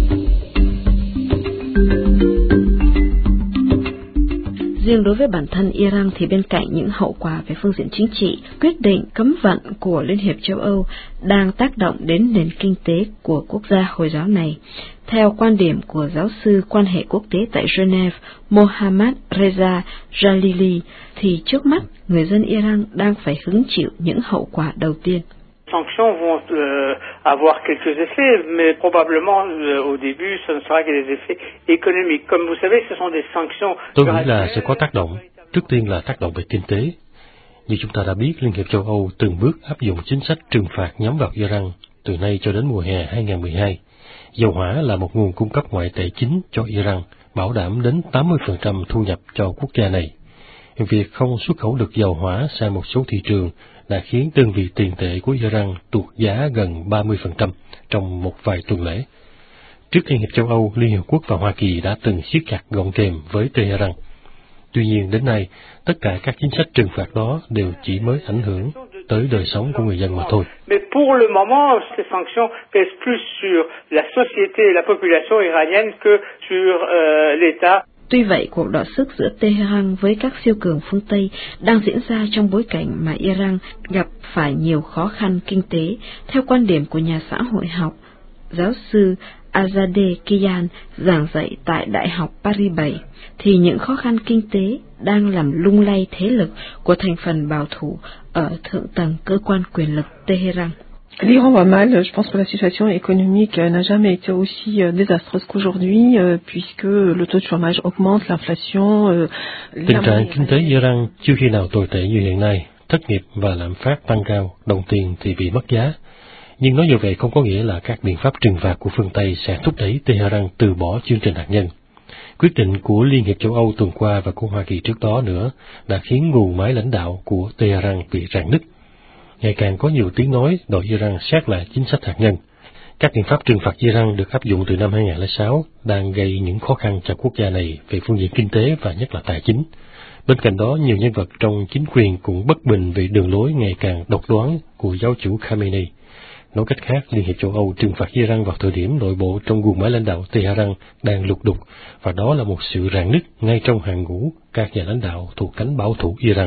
Riêng đối với bản thân Iran thì bên cạnh những hậu quả về phương diện chính trị, quyết định cấm vận của Liên hiệp châu Âu đang tác động đến nền kinh tế của quốc gia Hồi giáo này. Theo quan điểm của giáo sư quan hệ quốc tế tại Geneva Mohammad Reza Jalili, thì trước mắt người dân Iran đang phải hứng chịu những hậu quả đầu tiên. sanctions vont euh, avoir quelques effets, mais probablement euh, au début, ce ne sera que des effets économiques. Comme vous savez, ce sont des sanctions. Tôi nghĩ là sẽ có tác động. Trước tiên là tác động về kinh tế. Như chúng ta đã biết, Liên hiệp châu Âu từng bước áp dụng chính sách trừng phạt nhắm vào Iran từ nay cho đến mùa hè hai không một hai. Dầu hỏa là một nguồn cung cấp ngoại tệ chính cho Iran, bảo đảm đến tám mươi phần trăm thu nhập cho quốc gia này. Việc không xuất khẩu được dầu hỏa sang một số thị trường đã khiến đơn vị tiền tệ của Iran tuột giá gần ba mươi phần trăm trong một vài tuần lễ. Trước Liên hiệp châu Âu, Liên hiệp quốc và Hoa Kỳ đã từng siết chặt gọng kềm với Tehran. Tuy nhiên đến nay, tất cả các chính sách trừng phạt đó đều chỉ mới ảnh hưởng tới đời sống của người dân mà thôi. Mais pour le moment, ces sanctions pèsent plus sur la société et la population iranienne que sur euh, l'État. Tuy vậy, cuộc đọ sức giữa Tehran với các siêu cường phương Tây đang diễn ra trong bối cảnh mà Iran gặp phải nhiều khó khăn kinh tế. Theo quan điểm của nhà xã hội học, giáo sư Azadeh Kian giảng dạy tại Đại học Paris bảy, thì những khó khăn kinh tế đang làm lung lay thế lực của thành phần bảo thủ ở thượng tầng cơ quan quyền lực Tehran. L'Iran va mal. Je pense que la situation économique n'a jamais été aussi désastreuse qu'aujourd'hui, puisque le taux de chômage augmente, l'inflation. Tình trạng kinh tế Iran chưa khi nào tồi tệ như hiện nay. Thất nghiệp và lạm phát tăng cao, đồng tiền thì bị mất giá. Nhưng nói như vậy không có nghĩa là các biện pháp trừng phạt của phương Tây sẽ thúc đẩy Tehran từ bỏ chương trình hạt nhân. Quyết định của Liên hiệp châu Âu tuần qua và của Hoa Kỳ trước đó nữa đã khiến nguồn máy lãnh đạo của Tehran bị rạn nứt. Ngày càng có nhiều tiếng nói đòi Iran xét lại chính sách hạt nhân. Các biện pháp trừng phạt Iran được áp dụng từ năm hai không không sáu đang gây những khó khăn cho quốc gia này về phương diện kinh tế và nhất là tài chính. Bên cạnh đó, nhiều nhân vật trong chính quyền cũng bất bình về đường lối ngày càng độc đoán của giáo chủ Khamenei. Nói cách khác, Liên hiệp châu Âu trừng phạt Iran vào thời điểm nội bộ trong guồng máy lãnh đạo Tehran đang lục đục, và đó là một sự rạn nứt ngay trong hàng ngũ các nhà lãnh đạo thuộc cánh bảo thủ Iran.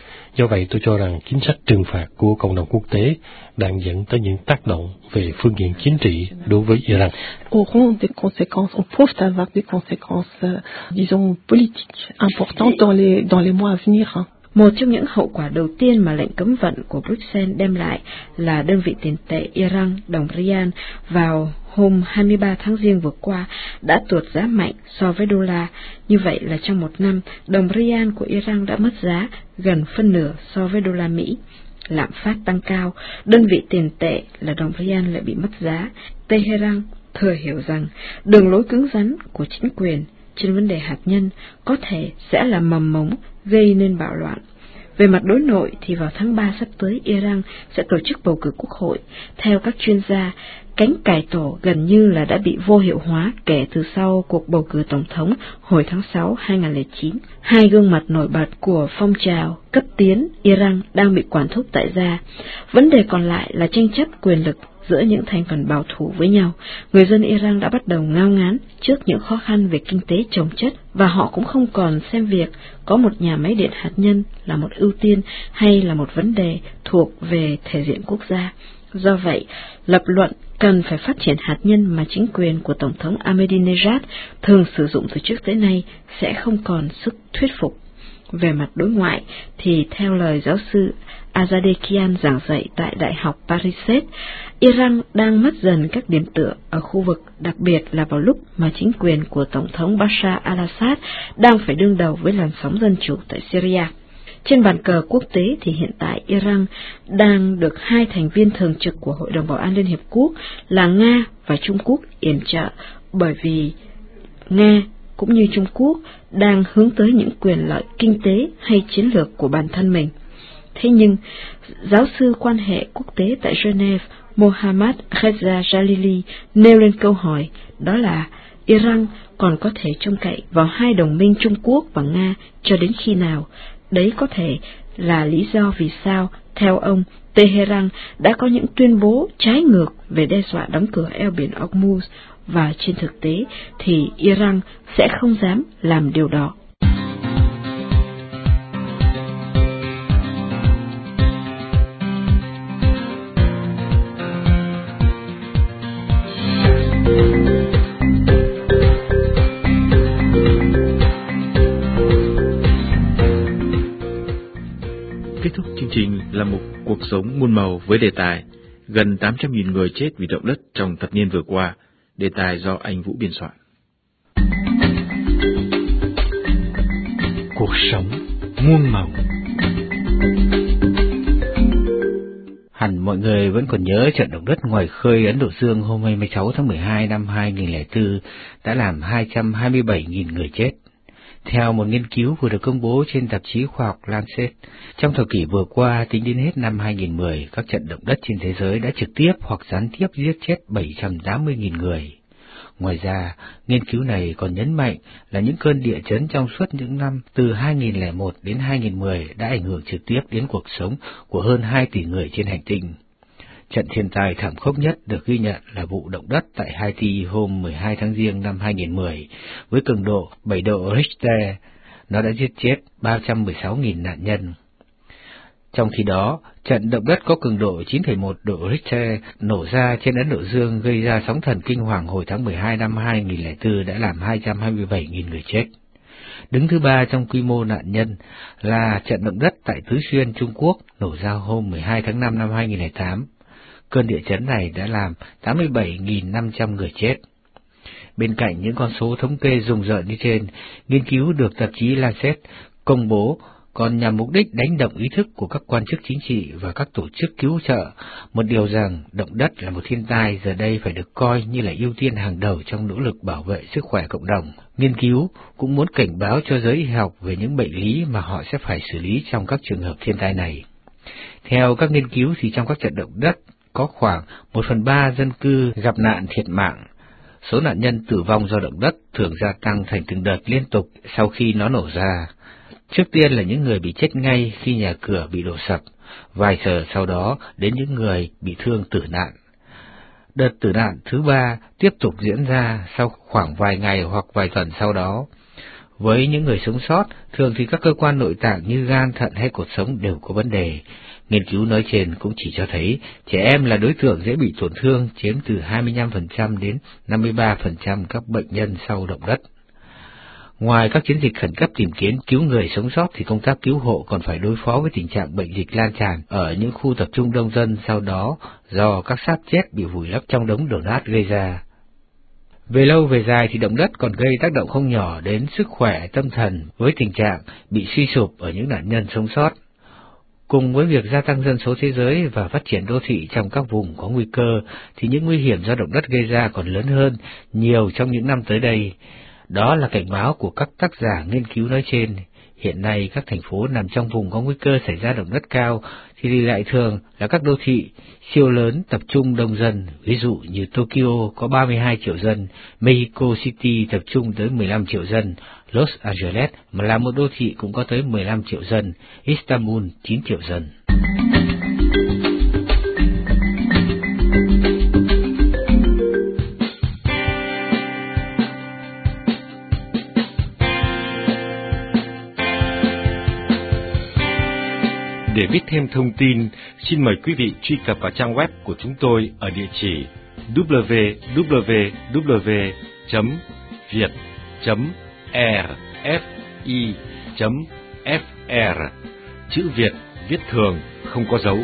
Do vậy, tôi cho rằng chính sách trừng phạt của cộng đồng quốc tế đang dẫn tới những tác động về phương diện chính trị đối với Iran. Auront des conséquences, ou peuvent avoir des conséquences, disons, politiques importantes dans les dans les mois à venir. Một trong những hậu quả đầu tiên mà lệnh cấm vận của Bruxelles đem lại là đơn vị tiền tệ Iran, đồng Rial, vào hôm hai mươi ba tháng Giêng vừa qua đã tuột giá mạnh so với đô la. Như vậy là trong một năm, đồng Rial của Iran đã mất giá gần phân nửa so với đô la Mỹ. Lạm phát tăng cao, đơn vị tiền tệ là đồng Rial lại bị mất giá. Tehran thừa hiểu rằng đường lối cứng rắn của chính quyền trên vấn đề hạt nhân có thể sẽ là mầm mống gây nên bạo loạn. Về mặt đối nội thì vào tháng ba sắp tới, Iran sẽ tổ chức bầu cử quốc hội. Theo các chuyên gia, cánh cải tổ gần như là đã bị vô hiệu hóa kể từ sau cuộc bầu cử tổng thống hồi tháng sáu hai không không chín. Hai gương mặt nổi bật của phong trào cấp tiến Iran đang bị quản thúc tại gia. Vấn đề còn lại là tranh chấp quyền lực giữa những thành phần bảo thủ với nhau. Người dân Iran đã bắt đầu ngao ngán trước những khó khăn về kinh tế chồng chất, và họ cũng không còn xem việc có một nhà máy điện hạt nhân là một ưu tiên hay là một vấn đề thuộc về thể diện quốc gia. Do vậy, lập luận cần phải phát triển hạt nhân mà chính quyền của Tổng thống Ahmadinejad thường sử dụng từ trước tới nay sẽ không còn sức thuyết phục. Về mặt đối ngoại thì theo lời giáo sư Azadeh Kian giảng dạy tại Đại học Paris bảy, Iran đang mất dần các điểm tựa ở khu vực, đặc biệt là vào lúc mà chính quyền của Tổng thống Bashar al-Assad đang phải đương đầu với làn sóng dân chủ tại Syria. Trên bàn cờ quốc tế thì hiện tại Iran đang được hai thành viên thường trực của Hội đồng Bảo an Liên Hiệp Quốc là Nga và Trung Quốc yểm trợ, bởi vì Nga cũng như Trung Quốc đang hướng tới những quyền lợi kinh tế hay chiến lược của bản thân mình. Thế nhưng, giáo sư quan hệ quốc tế tại Geneva Mohammad Reza Jalili nêu lên câu hỏi, đó là Iran còn có thể trông cậy vào hai đồng minh Trung Quốc và Nga cho đến khi nào? Đấy có thể là lý do vì sao, theo ông, Tehran đã có những tuyên bố trái ngược về đe dọa đóng cửa eo biển Hormuz, và trên thực tế thì Iran sẽ không dám làm điều đó. kết thúc chương trình là một cuộc sống muôn màu với đề tài gần tám trăm nghìn người chết vì động đất trong thập niên vừa qua, đề tài do anh Vũ biên soạn. Cuộc sống muôn màu. Hẳn mọi người vẫn còn nhớ trận động đất ngoài khơi Ấn Độ Dương hôm hai mươi sáu tháng mười hai năm hai nghìn lẻ bốn đã làm hai trăm hai mươi bảy nghìn người chết. Theo một nghiên cứu vừa được công bố trên tạp chí khoa học Lancet, trong thời kỳ vừa qua tính đến hết năm hai nghìn mười, các trận động đất trên thế giới đã trực tiếp hoặc gián tiếp giết chết bảy trăm tám mươi nghìn người. Ngoài ra, nghiên cứu này còn nhấn mạnh là những cơn địa chấn trong suốt những năm từ hai nghìn lẻ một đến hai nghìn mười đã ảnh hưởng trực tiếp đến cuộc sống của hơn hai tỷ người trên hành tinh. Trận thiên tai thảm khốc nhất được ghi nhận là vụ động đất tại Haiti hôm mười hai tháng Giêng năm hai nghìn mười, với cường độ bảy độ Richter. Nó đã giết chết ba trăm mười sáu nghìn nạn nhân. Trong khi đó, trận động đất có cường độ chín phẩy một độ Richter nổ ra trên Ấn Độ Dương gây ra sóng thần kinh hoàng hồi tháng mười hai năm hai nghìn lẻ bốn đã làm hai trăm hai mươi bảy nghìn người chết. Đứng thứ ba trong quy mô nạn nhân là trận động đất tại Tứ Xuyên, Trung Quốc nổ ra hôm mười hai tháng năm năm hai nghìn lẻ tám. Cơn địa chấn này đã làm tám mươi bảy nghìn năm trăm người chết. Bên cạnh những con số thống kê rùng rợn như trên, nghiên cứu được tạp chí Lancet công bố còn nhằm mục đích đánh động ý thức của các quan chức chính trị và các tổ chức cứu trợ, một điều rằng động đất là một thiên tai giờ đây phải được coi như là ưu tiên hàng đầu trong nỗ lực bảo vệ sức khỏe cộng đồng. Nghiên cứu cũng muốn cảnh báo cho giới y học về những bệnh lý mà họ sẽ phải xử lý trong các trường hợp thiên tai này. Theo các nghiên cứu thì trong các trận động đất có khoảng một phần ba dân cư gặp nạn thiệt mạng. Số nạn nhân tử vong do động đất thường gia tăng thành từng đợt liên tục sau khi nó nổ ra. Trước tiên là những người bị chết ngay khi nhà cửa bị đổ sập, vài giờ sau đó đến những người bị thương tử nạn. Đợt tử nạn thứ ba tiếp tục diễn ra sau khoảng vài ngày hoặc vài tuần sau đó. Với những người sống sót, thường thì các cơ quan nội tạng như gan, thận hay cột sống đều có vấn đề. Nghiên cứu nói trên cũng chỉ cho thấy trẻ em là đối tượng dễ bị tổn thương, chiếm từ hai mươi lăm phần trăm đến năm mươi ba phần trăm các bệnh nhân sau động đất. Ngoài các chiến dịch khẩn cấp tìm kiếm cứu người sống sót thì công tác cứu hộ còn phải đối phó với tình trạng bệnh dịch lan tràn ở những khu tập trung đông dân sau đó do các xác chết bị vùi lấp trong đống đổ nát gây ra. Về lâu về dài thì động đất còn gây tác động không nhỏ đến sức khỏe tâm thần với tình trạng bị suy sụp ở những nạn nhân sống sót. Cùng với việc gia tăng dân số thế giới và phát triển đô thị trong các vùng có nguy cơ thì những nguy hiểm do động đất gây ra còn lớn hơn nhiều trong những năm tới đây. Đó là cảnh báo của các tác giả nghiên cứu nói trên. Hiện nay các thành phố nằm trong vùng có nguy cơ xảy ra động đất cao thì lại thường là các đô thị siêu lớn tập trung đông dân, ví dụ như Tokyo có ba mươi hai triệu dân, Mexico City tập trung tới mười lăm triệu dân, Los Angeles mà là một đô thị cũng có tới mười lăm triệu dân, Istanbul chín triệu dân. Để biết thêm thông tin, xin mời quý vị truy cập vào trang web của chúng tôi ở địa chỉ w w w chấm viet chấm r f i chấm f r. Chữ Việt viết thường, không có dấu.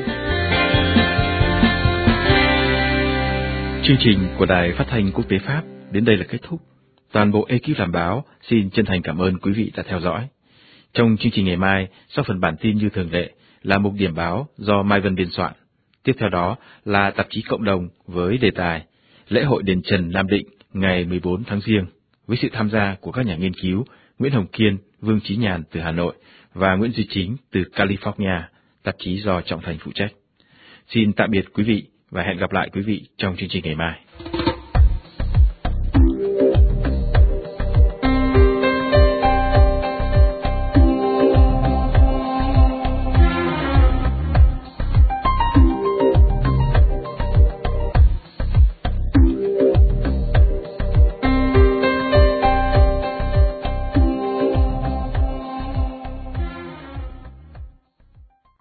Chương trình của Đài Phát thanh Quốc tế Pháp đến đây là kết thúc. Toàn bộ ekip làm báo xin chân thành cảm ơn quý vị đã theo dõi. Trong chương trình ngày mai, sau phần bản tin như thường lệ, là mục điểm báo do Mai Vân biên soạn. Tiếp theo đó là tạp chí Cộng đồng với đề tài Lễ hội đền Trần Nam Định ngày mười bốn tháng Giêng, với sự tham gia của các nhà nghiên cứu Nguyễn Hồng Kiên, Vương Chí Nhàn từ Hà Nội và Nguyễn Duy Chính từ California, tạp chí do Trọng Thành phụ trách. Xin tạm biệt quý vị và hẹn gặp lại quý vị trong chương trình ngày mai.